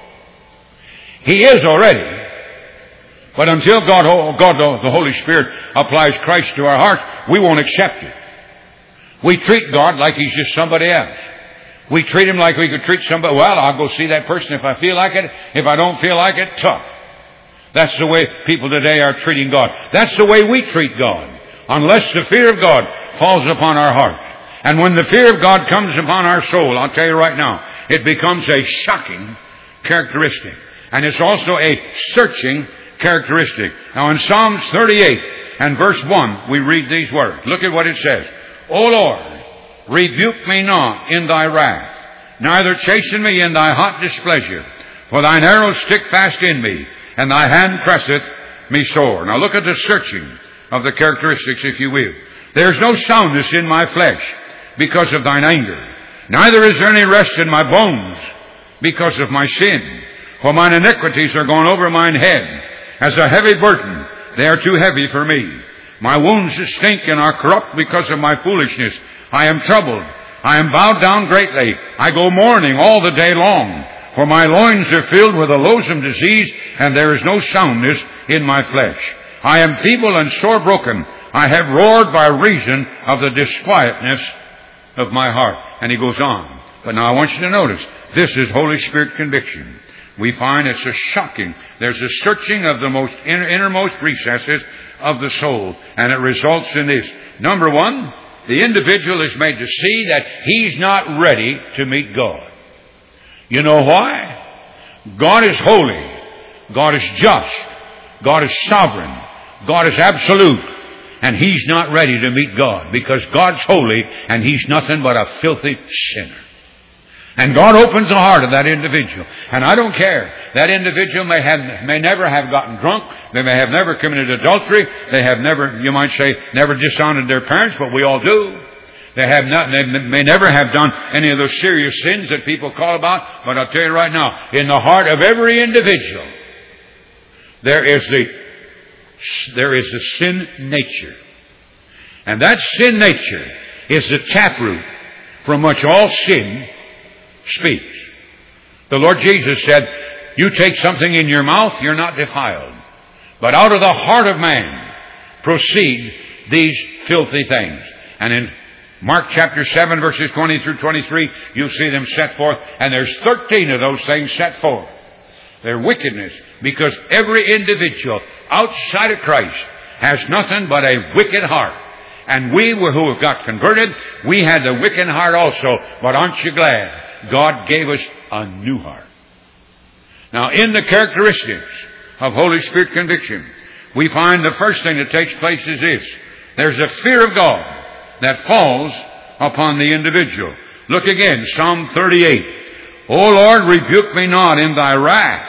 He is already. But until God, the Holy Spirit, applies Christ to our hearts, we won't accept it. We treat God like He's just somebody else. We treat Him like we could treat somebody. Well, I'll go see that person if I feel like it. If I don't feel like it, tough. That's the way people today are treating God. That's the way we treat God. Unless the fear of God falls upon our heart. And when the fear of God comes upon our soul, I'll tell you right now, it becomes a shocking characteristic. And it's also a searching characteristic. Now in Psalms 38 and verse 1, we read these words. Look at what it says. O Lord, rebuke me not in thy wrath, neither chasten me in thy hot displeasure. For thine arrows stick fast in me, and thy hand presseth me sore. Now look at the searching of the characteristics, if you will. There is no soundness in my flesh because of thine anger. Neither is there any rest in my bones because of my sin. For mine iniquities are gone over mine head. As a heavy burden, they are too heavy for me. My wounds stink and are corrupt because of my foolishness. I am troubled. I am bowed down greatly. I go mourning all the day long. For my loins are filled with a loathsome disease, and there is no soundness in my flesh. I am feeble and sore broken. I have roared by reason of the disquietness of my heart. And he goes on. But now I want you to notice, this is Holy Spirit conviction. We find it's a shocking, there's a searching of the most innermost recesses of the soul. And it results in this. Number 1, the individual is made to see that he's not ready to meet God. You know why? God is holy. God is just. God is sovereign. God is absolute. And he's not ready to meet God because God's holy and he's nothing but a filthy sinner. And God opens the heart of that individual. And I don't care. That individual may never have gotten drunk. They may have never committed adultery. They have never, you might say, never dishonored their parents, but we all do. They may never have done any of those serious sins that people call about. But I'll tell you right now, in the heart of every individual, there is the sin nature. And that sin nature is the taproot from which all sin speaks. The Lord Jesus said, you take something in your mouth, you're not defiled. But out of the heart of man proceed these filthy things. And in Mark chapter 7, verses 20 through 23, you'll see them set forth. And there's 13 of those things set forth. They're wickedness, because every individual outside of Christ has nothing but a wicked heart. And we who have got converted, we had the wicked heart also. But aren't you glad God gave us a new heart? Now, in the characteristics of Holy Spirit conviction, we find the first thing that takes place is this. There's a fear of God that falls upon the individual. Look again, Psalm 38. O Lord, rebuke me not in thy wrath.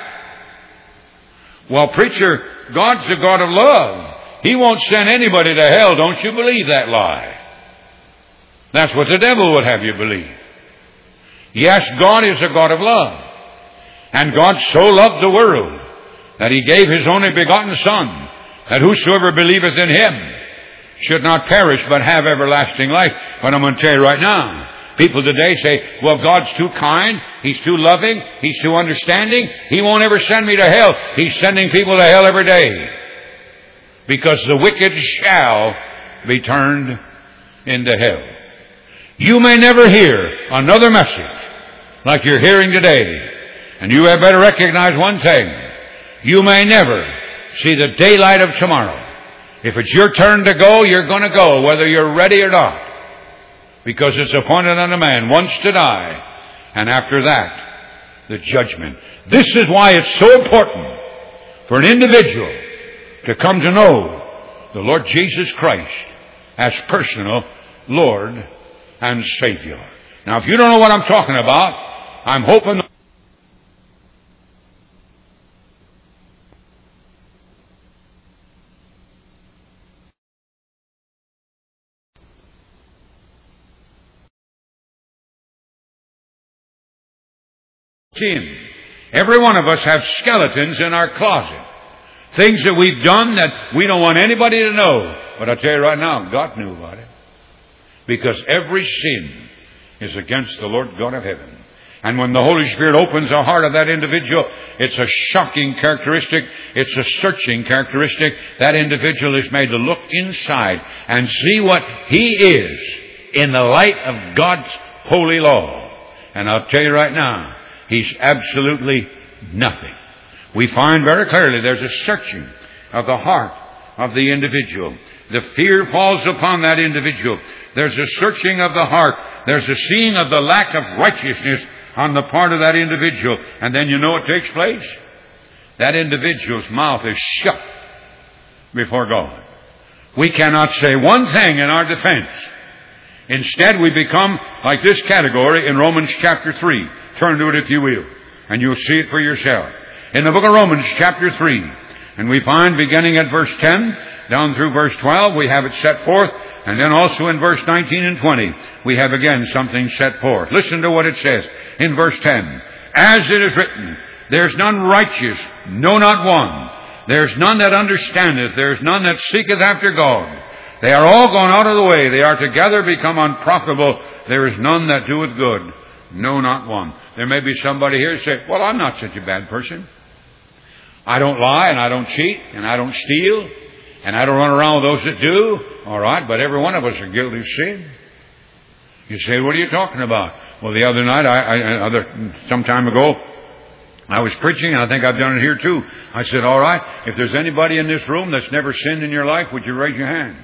Well, preacher, God's a God of love. He won't send anybody to hell. Don't you believe that lie? That's what the devil would have you believe. Yes, God is a God of love. And God so loved the world that He gave His only begotten Son, that whosoever believeth in Him should not perish but have everlasting life. But I'm going to tell you right now, people today say, well, God's too kind, He's too loving, He's too understanding, He won't ever send me to hell. He's sending people to hell every day. Because the wicked shall be turned into hell. You may never hear another message like you're hearing today. And you had better recognize one thing. You may never see the daylight of tomorrow. If it's your turn to go, you're going to go, whether you're ready or not. Because it's appointed unto man once to die, and after that, the judgment. This is why it's so important for an individual to come to know the Lord Jesus Christ as personal Lord and Savior. Now, if you don't know what I'm talking about, I'm hoping sin. Every one of us have skeletons in our closet. Things that we've done that we don't want anybody to know. But I'll tell you right now, God knew about it. Because every sin is against the Lord God of heaven. And when the Holy Spirit opens the heart of that individual, it's a shocking characteristic. It's a searching characteristic. That individual is made to look inside and see what he is in the light of God's holy law. And I'll tell you right now, he's absolutely nothing. We find very clearly there's a searching of the heart of the individual. The fear falls upon that individual. There's a searching of the heart. There's a seeing of the lack of righteousness on the part of that individual. And then you know what takes place? That individual's mouth is shut before God. We cannot say one thing in our defense. Instead, we become like this category in Romans chapter 3. Turn to it if you will, and you'll see it for yourself. In the book of Romans chapter 3, and we find beginning at verse 10, down through verse 12, we have it set forth, and then also in verse 19 and 20, we have again something set forth. Listen to what it says in verse 10. As it is written, there's none righteous, no, not one. There's none that understandeth, there's none that seeketh after God. They are all gone out of the way. They are together become unprofitable. There is none that doeth good, no, not one. There may be somebody here who say, well, I'm not such a bad person. I don't lie, and I don't cheat, and I don't steal, and I don't run around with those that do. All right, but every one of us are guilty of sin. You say, what are you talking about? Well, the other night, some time ago, I was preaching, and I think I've done it here too. I said, all right, if there's anybody in this room that's never sinned in your life, would you raise your hand?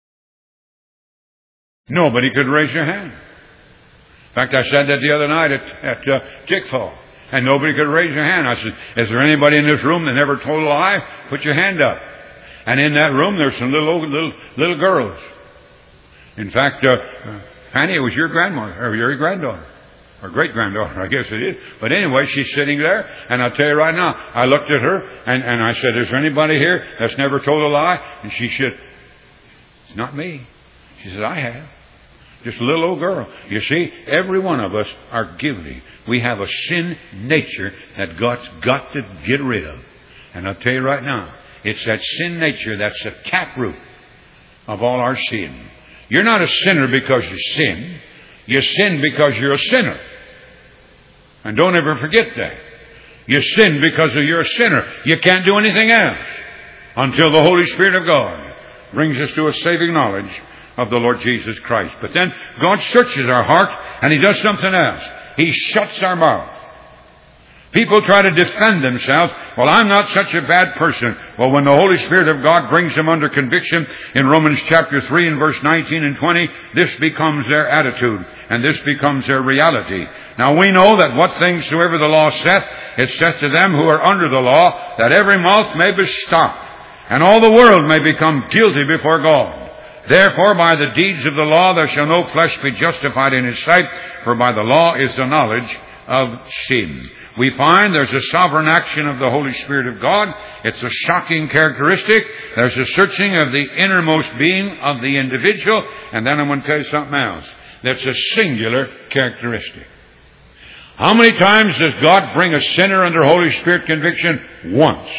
Nobody could raise your hand. In fact, I said that the other night at Chick-fil-A, and nobody could raise their hand. I said, is there anybody in this room that never told a lie? Put your hand up. And in that room, there's some little girls. In fact, Fanny, it was your grandmother, or your granddaughter. Or great-granddaughter, I guess it is. But anyway, she's sitting there, and I'll tell you right now, I looked at her, and I said, is there anybody here that's never told a lie? And she said, it's not me. She said, I have. Just a little old girl. You see, every one of us are guilty. We have a sin nature that God's got to get rid of. And I'll tell you right now, it's that sin nature that's the taproot of all our sin. You're not a sinner because you sin. You sin because you're a sinner. And don't ever forget that. You sin because you're a sinner. You can't do anything else until the Holy Spirit of God brings us to a saving knowledge of the Lord Jesus Christ. But then God searches our heart, and He does something else. He shuts our mouth. People try to defend themselves. Well, I'm not such a bad person. Well, when the Holy Spirit of God brings them under conviction in Romans chapter 3 and verse 19 and 20, this becomes their attitude, and this becomes their reality. Now we know that what things soever the law saith, it saith to them who are under the law, that every mouth may be stopped, and all the world may become guilty before God. Therefore, by the deeds of the law there shall no flesh be justified in his sight, for by the law is the knowledge of sin. We find there's a sovereign action of the Holy Spirit of God. It's a shocking characteristic. There's a searching of the innermost being of the individual. And then I'm going to tell you something else. That's a singular characteristic. How many times does God bring a sinner under Holy Spirit conviction? Once.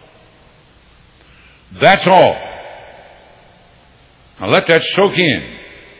That's all. Now let that soak in.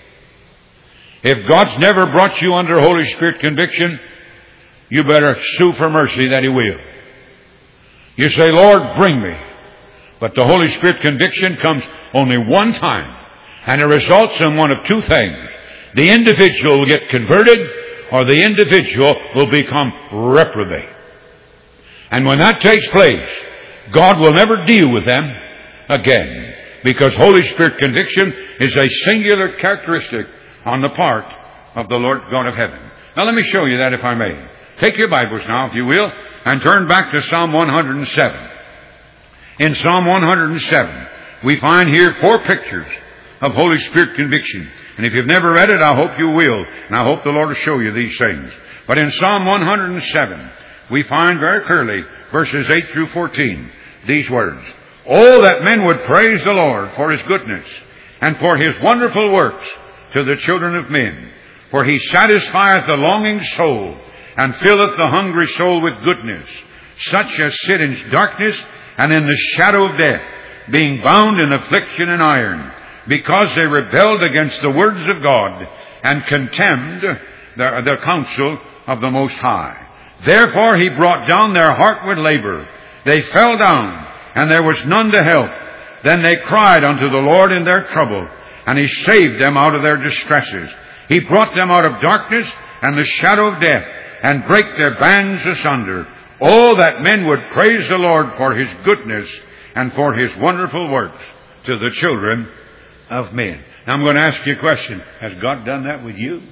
If God's never brought you under Holy Spirit conviction, you better sue for mercy that He will. You say, Lord, bring me. But the Holy Spirit conviction comes only one time, and it results in one of two things. The individual will get converted, or the individual will become reprobate. And when that takes place, God will never deal with them again, because Holy Spirit conviction is a singular characteristic on the part of the Lord God of heaven. Now let me show you that, if I may. Take your Bibles now, if you will, and turn back to Psalm 107. In Psalm 107, we find here 4 pictures of Holy Spirit conviction. And if you've never read it, I hope you will. And I hope the Lord will show you these things. But in Psalm 107, we find very clearly, verses 8 through 14, these words. Oh, that men would praise the Lord for His goodness, and for His wonderful works to the children of men. For He satisfieth the longing soul, and filleth the hungry soul with goodness, such as sit in darkness and in the shadow of death, being bound in affliction and iron, because they rebelled against the words of God, and contemned the counsel of the Most High. Therefore He brought down their heart with labor. They fell down, and there was none to help. Then they cried unto the Lord in their trouble, and He saved them out of their distresses. He brought them out of darkness and the shadow of death, and brake their bands asunder. Oh, that men would praise the Lord for His goodness and for His wonderful works to the children of men. Now I'm going to ask you a question. Has God done that with you?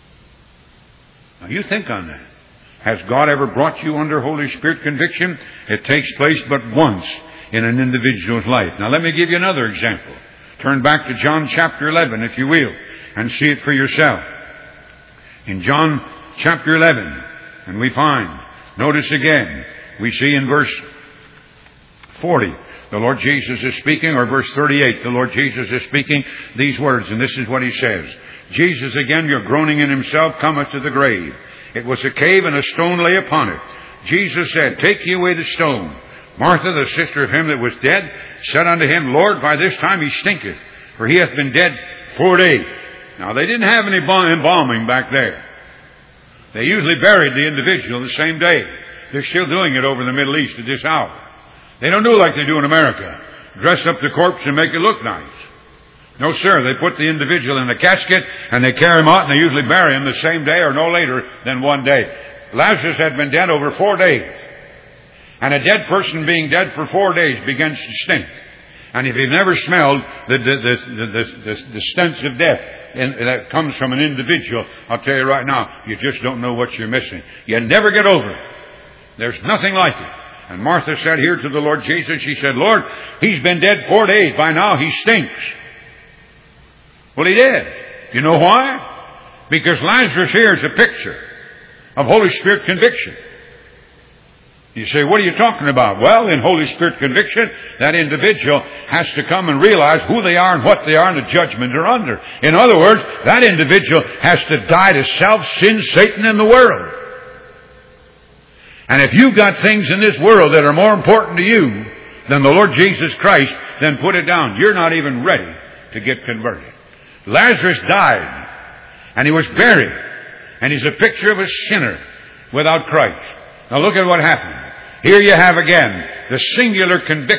Now you think on that. Has God ever brought you under Holy Spirit conviction? It takes place but once in an individual's life. Now let me give you another example. Turn back to John chapter 11, if you will, and see it for yourself. In John chapter 11, and we find, notice again, we see in verse 40, the Lord Jesus is speaking, or verse 38, the Lord Jesus is speaking these words, and this is what He says. Jesus again, you're groaning in Himself, cometh to the grave. It was a cave, and a stone lay upon it. Jesus said, take ye away the stone. Martha, the sister of him that was dead, said unto Him, Lord, by this time he stinketh, for he hath been dead 4 days. Now, they didn't have any embalming back there. They usually buried the individual the same day. They're still doing it over in the Middle East at this hour. They don't do like they do in America. Dress up the corpse and make it look nice. No, sir. They put the individual in a casket and they carry him out, and they usually bury him the same day or no later than 1 day. Lazarus had been dead over 4 days. And a dead person being dead for 4 days begins to stink. And if you've never smelled the stench of death that comes from an individual, I'll tell you right now, you just don't know what you're missing. You never get over it. There's nothing like it. And Martha said here to the Lord Jesus, she said, Lord, he's been dead 4 days. By now he stinks. Well, he did. You know why? Because Lazarus here is a picture of Holy Spirit conviction. You say, what are you talking about? Well, in Holy Spirit conviction, that individual has to come and realize who they are and what they are and the judgment they're under. In other words, that individual has to die to self, sin, Satan, and the world. And if you've got things in this world that are more important to you than the Lord Jesus Christ, then put it down. You're not even ready to get converted. Lazarus died, and he was buried, and he's a picture of a sinner without Christ. Now look at what happened. Here you have again the singular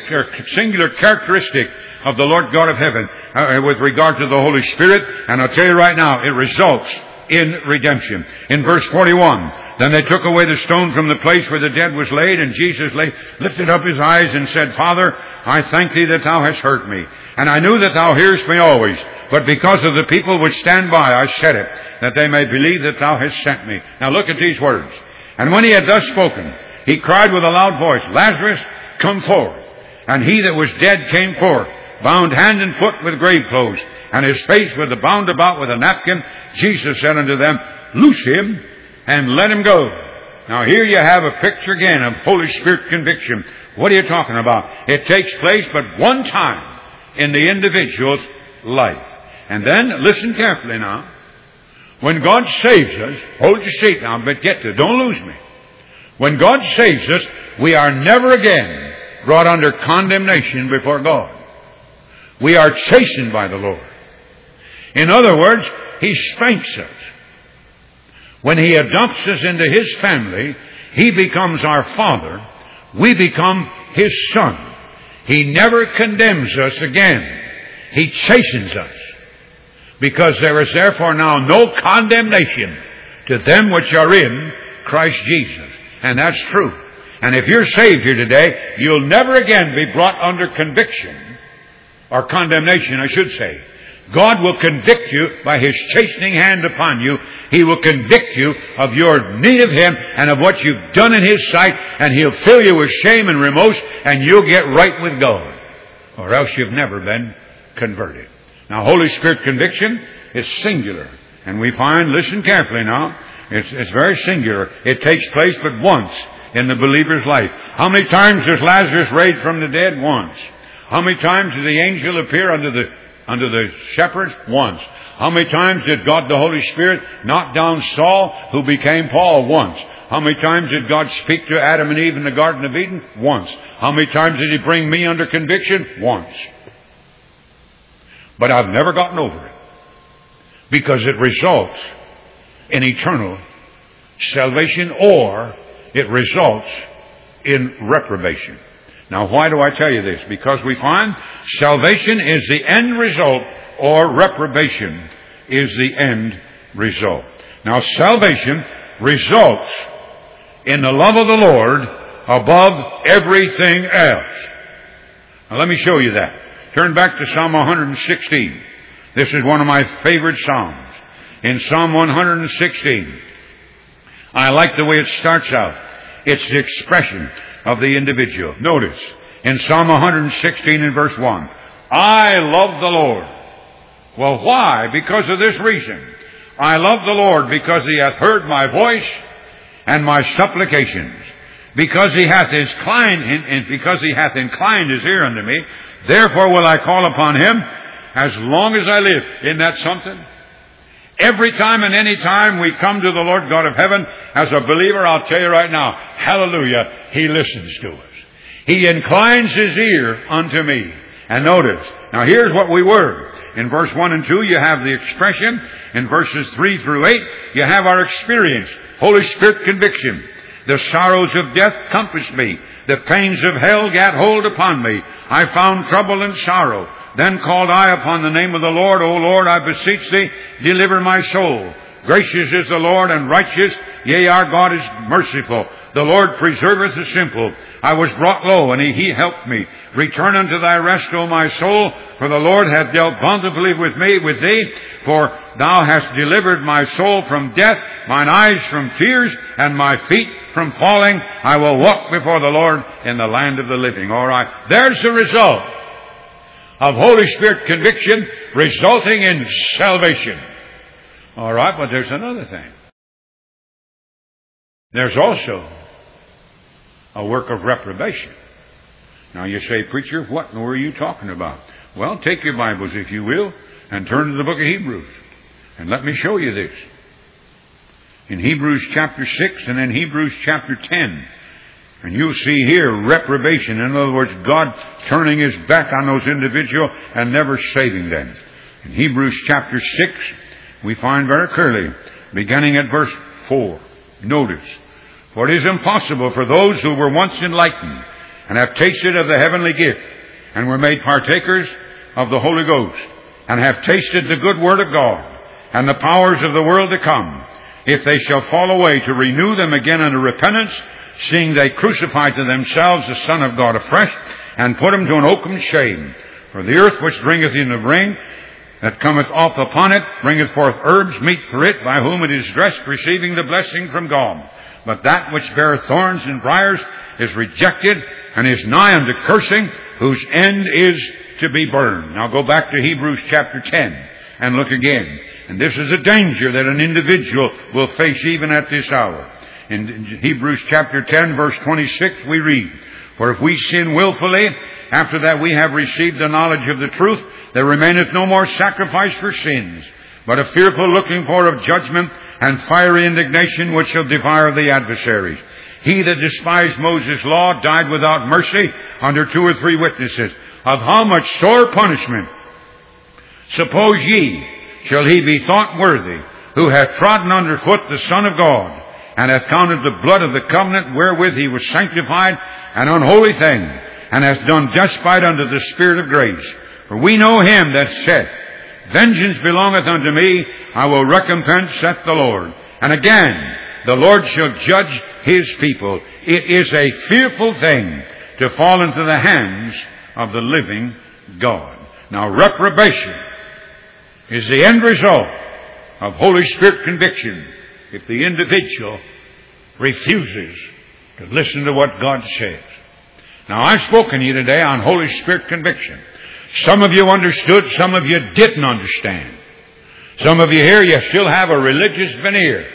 characteristic of the Lord God of heaven with regard to the Holy Spirit. And I'll tell you right now, it results in redemption. In verse 41, then they took away the stone from the place where the dead was laid, and Jesus lifted up his eyes and said, Father, I thank thee that thou hast heard me. And I knew that thou hearest me always. But because of the people which stand by, I said it, that they may believe that thou hast sent me. Now look at these words. And when he had thus spoken, he cried with a loud voice, Lazarus, come forth. And he that was dead came forth, bound hand and foot with grave clothes, and his face was bound about with a napkin. Jesus said unto them, Loose him, and let him go. Now here you have a picture again of Holy Spirit conviction. What are you talking about? It takes place but one time in the individual's life. And then, listen carefully now. When God saves us, hold your seat now, but get to it. Don't lose me. When God saves us, we are never again brought under condemnation before God. We are chastened by the Lord. In other words, He spanks us. When He adopts us into His family, He becomes our Father. We become His Son. He never condemns us again. He chastens us. Because there is therefore now no condemnation to them which are in Christ Jesus. And that's true. And if you're saved here today, you'll never again be brought under conviction, or condemnation, I should say. God will convict you by His chastening hand upon you. He will convict you of your need of Him and of what you've done in His sight, and He'll fill you with shame and remorse, and you'll get right with God. Or else you've never been converted. Now, Holy Spirit conviction is singular. And we find, listen carefully now, it's very singular. It takes place but once in the believer's life. How many times does Lazarus raised from the dead? Once. How many times did the angel appear under the shepherds? Once. How many times did God the Holy Spirit knock down Saul, who became Paul? Once. How many times did God speak to Adam and Eve in the Garden of Eden? Once. How many times did He bring me under conviction? Once. But I've never gotten over it, because it results in eternal salvation, or it results in reprobation. Now, why do I tell you this? Because we find salvation is the end result, or reprobation is the end result. Now, salvation results in the love of the Lord above everything else. Now, let me show you that. Turn back to Psalm 116. This is one of my favorite Psalms. In Psalm 116, I like the way it starts out. It's the expression of the individual. Notice, in Psalm 116 and verse 1, I love the Lord. Well, why? Because of this reason. I love the Lord because He hath heard my voice and my supplications. Because He hath inclined His ear unto me, therefore will I call upon Him as long as I live. Isn't that something? Every time and any time we come to the Lord God of heaven as a believer, I'll tell you right now, hallelujah, He listens to us. He inclines His ear unto me. And notice, now here's what we were. In verse 1 and 2, you have the expression. In verses 3 through 8, you have our experience. Holy Spirit conviction. The sorrows of death compassed me. The pains of hell gat hold upon me. I found trouble and sorrow. Then called I upon the name of the Lord. O Lord, I beseech Thee, deliver my soul. Gracious is the Lord and righteous. Yea, our God is merciful. The Lord preserveth the simple. I was brought low, and He helped me. Return unto Thy rest, O my soul, for the Lord hath dealt bountifully with Thee. For Thou hast delivered my soul from death, mine eyes from tears, and my feet from falling. I will walk before the Lord in the land of the living. All right. There's the result of Holy Spirit conviction resulting in salvation. All right, but there's another thing. there's also a work of reprobation. Now you say, preacher, what were you talking about? Well, take your Bibles, if you will, and turn to the book of Hebrews. And let me show you this. In Hebrews chapter 6 and in Hebrews chapter 10. And you'll see here reprobation. In other words, God turning His back on those individuals and never saving them. In Hebrews chapter 6, we find very clearly, beginning at verse 4, notice, for it is impossible for those who were once enlightened and have tasted of the heavenly gift and were made partakers of the Holy Ghost and have tasted the good word of God and the powers of the world to come, if they shall fall away, to renew them again unto repentance, seeing they crucify to themselves the Son of God afresh, and put him to an oaken shame. For the earth which bringeth in the rain that cometh off upon it, bringeth forth herbs meet for it, by whom it is dressed, receiving the blessing from God. But that which beareth thorns and briars is rejected, and is nigh unto cursing, whose end is to be burned. Now go back to Hebrews chapter 10, and look again. And this is a danger that an individual will face even at this hour. In Hebrews chapter 10, verse 26, we read, for if we sin willfully, after that we have received the knowledge of the truth, there remaineth no more sacrifice for sins, but a fearful looking for of judgment and fiery indignation which shall devour the adversaries. He that despised Moses' law died without mercy under 2 or 3 witnesses. Of how much sore punishment, suppose ye, shall he be thought worthy, who hath trodden under foot the Son of God, and hath counted the blood of the covenant wherewith he was sanctified an unholy thing, and hath done despite unto the Spirit of grace. For we know him that saith, vengeance belongeth unto me, I will recompense, saith the Lord. And again, the Lord shall judge His people. It is a fearful thing to fall into the hands of the living God. Now, reprobation is the end result of Holy Spirit conviction if the individual refuses to listen to what God says. Now, I've spoken to you today on Holy Spirit conviction. Some of you understood, some of you didn't understand. Some of you here, you still have a religious veneer.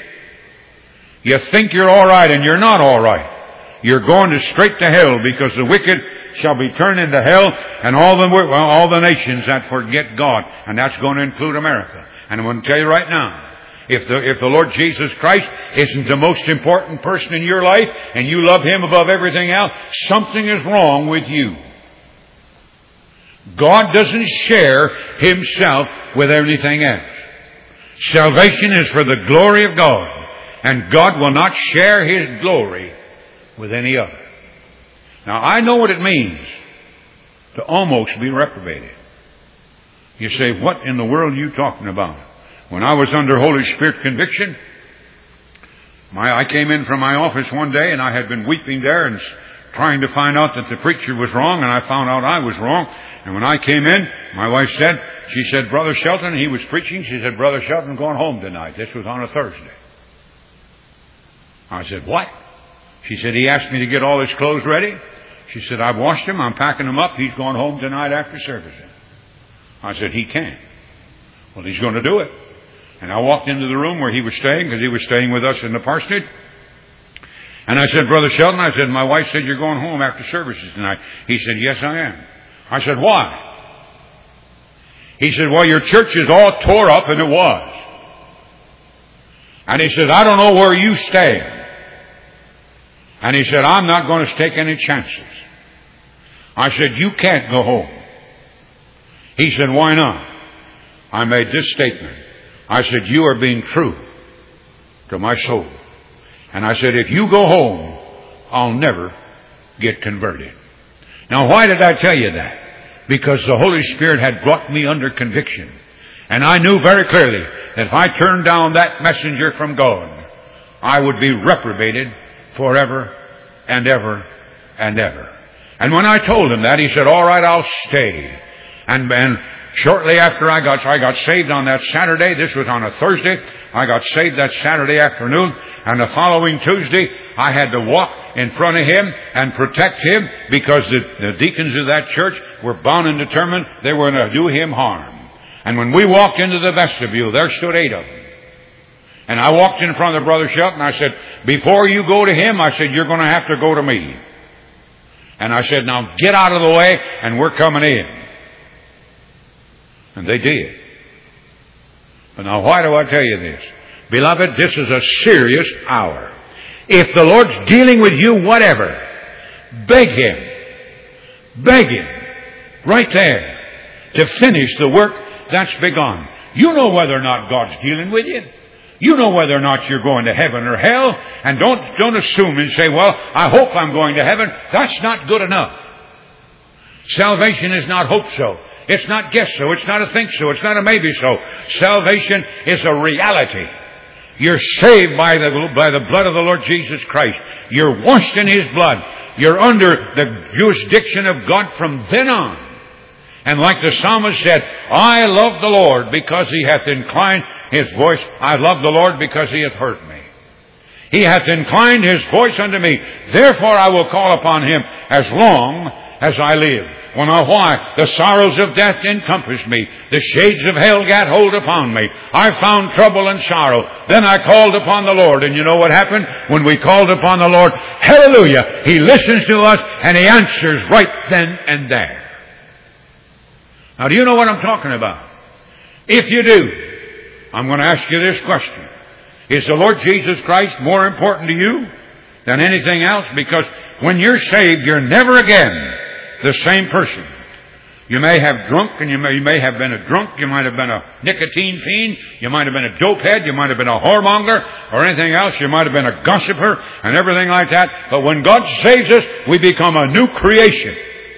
You think you're all right, and you're not all right. You're going straight to hell, because the wicked shall be turned into hell, and all the nations that forget God, and that's going to include America. And I'm going to tell you right now, if the Lord Jesus Christ isn't the most important person in your life, and you love Him above everything else, something is wrong with you. God doesn't share Himself with anything else. Salvation is for the glory of God, and God will not share His glory with any other. Now, I know what it means to almost be reprobated. You say, what in the world are you talking about? When I was under Holy Spirit conviction, I came in from my office one day, and I had been weeping there and trying to find out that the preacher was wrong, and I found out I was wrong. And when I came in, my wife said, she said, Brother Shelton, he was preaching. She said, Brother Shelton, going home tonight. This was on a Thursday. I said, what? She said, he asked me to get all his clothes ready. She said, I've washed them. I'm packing them up. He's going home tonight after service. I said, he can't. Well, he's going to do it. And I walked into the room where he was staying, because he was staying with us in the parsonage. And I said, Brother Sheldon, I said, my wife said you're going home after services tonight. He said, yes, I am. I said, why? He said, well, your church is all tore up, and it was. And he said, I don't know where you stay. And he said, I'm not going to take any chances. I said, you can't go home. He said, why not? I made this statement. I said, you are being true to my soul. And I said, if you go home, I'll never get converted. Now, why did I tell you that? Because the Holy Spirit had brought me under conviction. And I knew very clearly that if I turned down that messenger from God, I would be reprobated forever and ever and ever. And when I told him that, he said, all right, I'll stay. And shortly after I got saved on that Saturday. This was on a Thursday. I got saved that Saturday afternoon. And the following Tuesday, I had to walk in front of him and protect him, because the deacons of that church were bound and determined they were going to do him harm. And when we walked into the vestibule, there stood 8 of them. And I walked in front of Brother Shelton, and I said, before you go to him, I said, you're going to have to go to me. And I said, now get out of the way, and we're coming in. And they did. But now why do I tell you this? Beloved, this is a serious hour. If the Lord's dealing with you, whatever, beg Him. Beg Him. Right there. To finish the work that's begun. You know whether or not God's dealing with you. You know whether or not you're going to heaven or hell. And don't assume and say, well, I hope I'm going to heaven. That's not good enough. Salvation is not hope so. It's not guess so. It's not a think so. It's not a maybe so. Salvation is a reality. You're saved by the blood of the Lord Jesus Christ. You're washed in His blood. You're under the jurisdiction of God from then on. And like the psalmist said, I love the Lord because He hath inclined His voice. I love the Lord because He hath heard me. He hath inclined His voice unto me. Therefore I will call upon Him as long as I live. Well, now why? The sorrows of death encompassed me. The shades of hell gat hold upon me. I found trouble and sorrow. Then I called upon the Lord. And you know what happened? When we called upon the Lord, hallelujah, He listens to us and He answers right then and there. Now, do you know what I'm talking about? If you do, I'm going to ask you this question. Is the Lord Jesus Christ more important to you than anything else? Because when you're saved, you're never again the same person. You may have drunk, and you may have been a drunk. You might have been a nicotine fiend. You might have been a dopehead. You might have been a whoremonger or anything else. You might have been a gossiper and everything like that. But when God saves us, we become a new creation.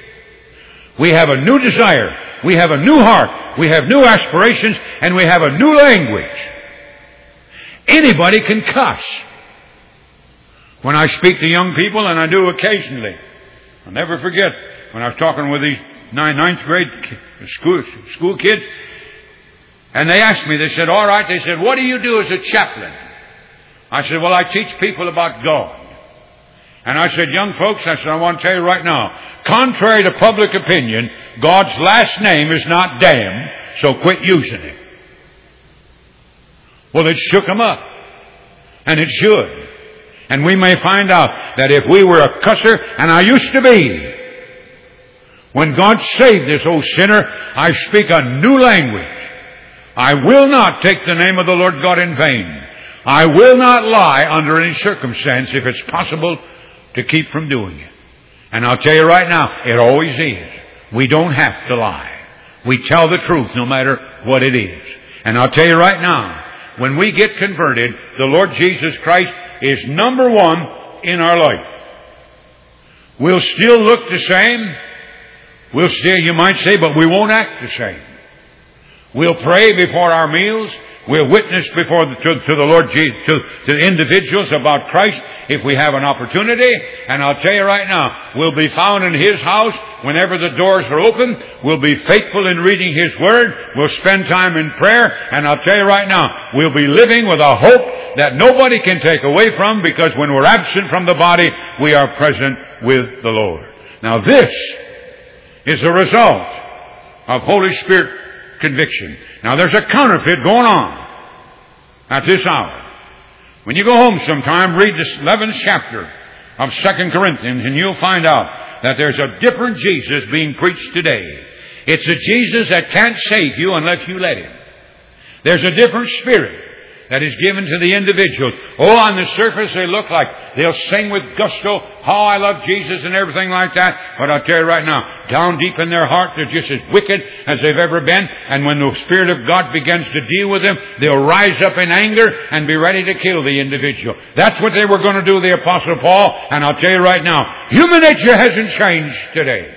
We have a new desire. We have a new heart. We have new aspirations. And we have a new language. Anybody can cuss. When I speak to young people, and I do occasionally, I'll never forget when I was talking with these ninth grade school kids, and they asked me, they said, all right, they said, what do you do as a chaplain? I said, well, I teach people about God. And I said, young folks, I said, I want to tell you right now, contrary to public opinion, God's last name is not damn, so quit using it. Well, it shook them up. And it should. And we may find out that if we were a cusser, and I used to be, when God saved this old sinner, I speak a new language. I will not take the name of the Lord God in vain. I will not lie under any circumstance if it's possible to keep from doing it. And I'll tell you right now, it always is. We don't have to lie. We tell the truth no matter what it is. And I'll tell you right now, when we get converted, the Lord Jesus Christ is number one in our life. We'll still look the same. We'll still, you might say, but we won't act the same. We'll pray before our meals. We'll witness before to the Lord Jesus, to individuals about Christ if we have an opportunity. And I'll tell you right now, we'll be found in His house whenever the doors are open. We'll be faithful in reading His Word. We'll spend time in prayer. And I'll tell you right now, we'll be living with a hope that nobody can take away from, because when we're absent from the body, we are present with the Lord. Now this is a result of Holy Spirit conviction. Now there's a counterfeit going on at this hour. When you go home sometime, read the 11th chapter of 2 Corinthians, and you'll find out that there's a different Jesus being preached today. It's a Jesus that can't save you unless you let Him. There's a different spirit that is given to the individual. Oh, on the surface they look like they'll sing with gusto, how I love Jesus and everything like that. But I'll tell you right now, down deep in their heart, they're just as wicked as they've ever been. And when the Spirit of God begins to deal with them, they'll rise up in anger and be ready to kill the individual. That's what they were going to do, the Apostle Paul. And I'll tell you right now, human nature hasn't changed today.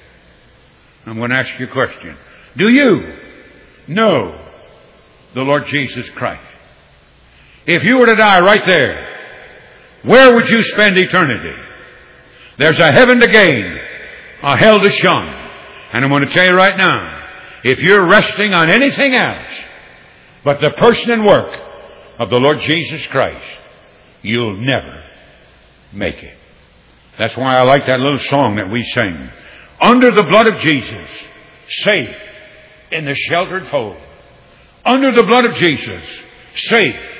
I'm going to ask you a question. Do you know the Lord Jesus Christ? If you were to die right there, where would you spend eternity? There's a heaven to gain, a hell to shun. And I'm going to tell you right now, if you're resting on anything else but the person and work of the Lord Jesus Christ, you'll never make it. That's why I like that little song that we sing. Under the blood of Jesus, safe in the sheltered fold. Under the blood of Jesus, safe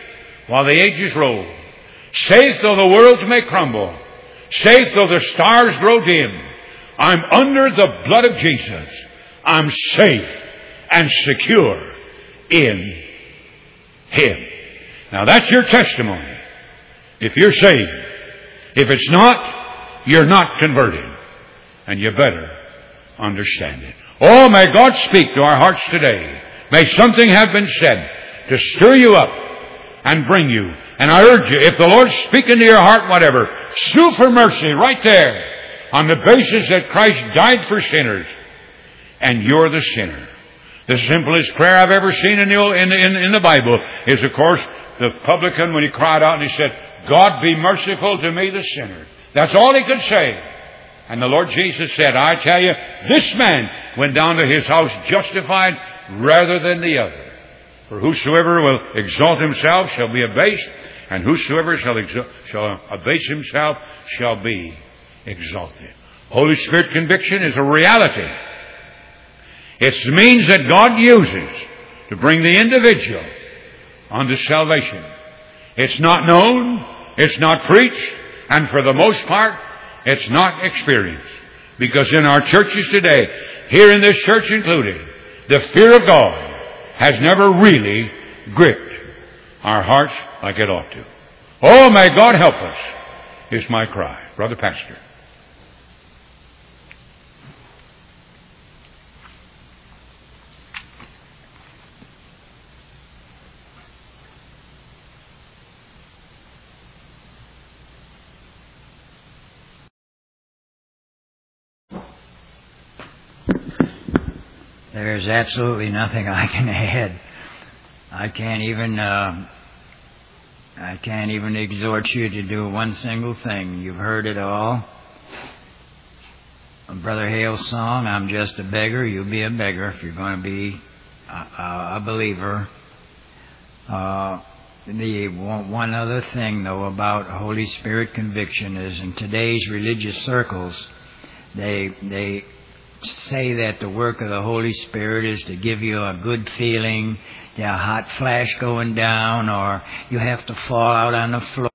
while the ages roll. Safe though the worlds may crumble, safe though the stars grow dim, I'm under the blood of Jesus. I'm safe and secure in Him. Now that's your testimony. If you're saved. If it's not, you're not converted. And you better understand it. Oh, may God speak to our hearts today. May something have been said to stir you up and bring you. And I urge you, if the Lord's speaking to your heart, whatever, sue for mercy right there on the basis that Christ died for sinners and you're the sinner. The simplest prayer I've ever seen in the Bible is, of course, the publican when he cried out and he said, God be merciful to me, the sinner. That's all he could say. And the Lord Jesus said, I tell you, this man went down to his house justified rather than the other. For whosoever will exalt himself shall be abased, and whosoever shall abase himself shall be exalted. Holy Spirit conviction is a reality. It's the means that God uses to bring the individual unto salvation. It's not known, it's not preached, and for the most part, it's not experienced. Because in our churches today, here in this church included, the fear of God has never really gripped our hearts like it ought to. Oh, may God help us, is my cry. Brother Pastor.
There's absolutely nothing I can add. I can't even exhort you to do one single thing. You've heard it all. Brother Hale's song, I'm just a beggar, you'll be a beggar if you're going to be a believer. The one other thing, though, about Holy Spirit conviction is in today's religious circles, they say that the work of the Holy Spirit is to give you a good feeling, a hot flash going down, or you have to fall out on the floor.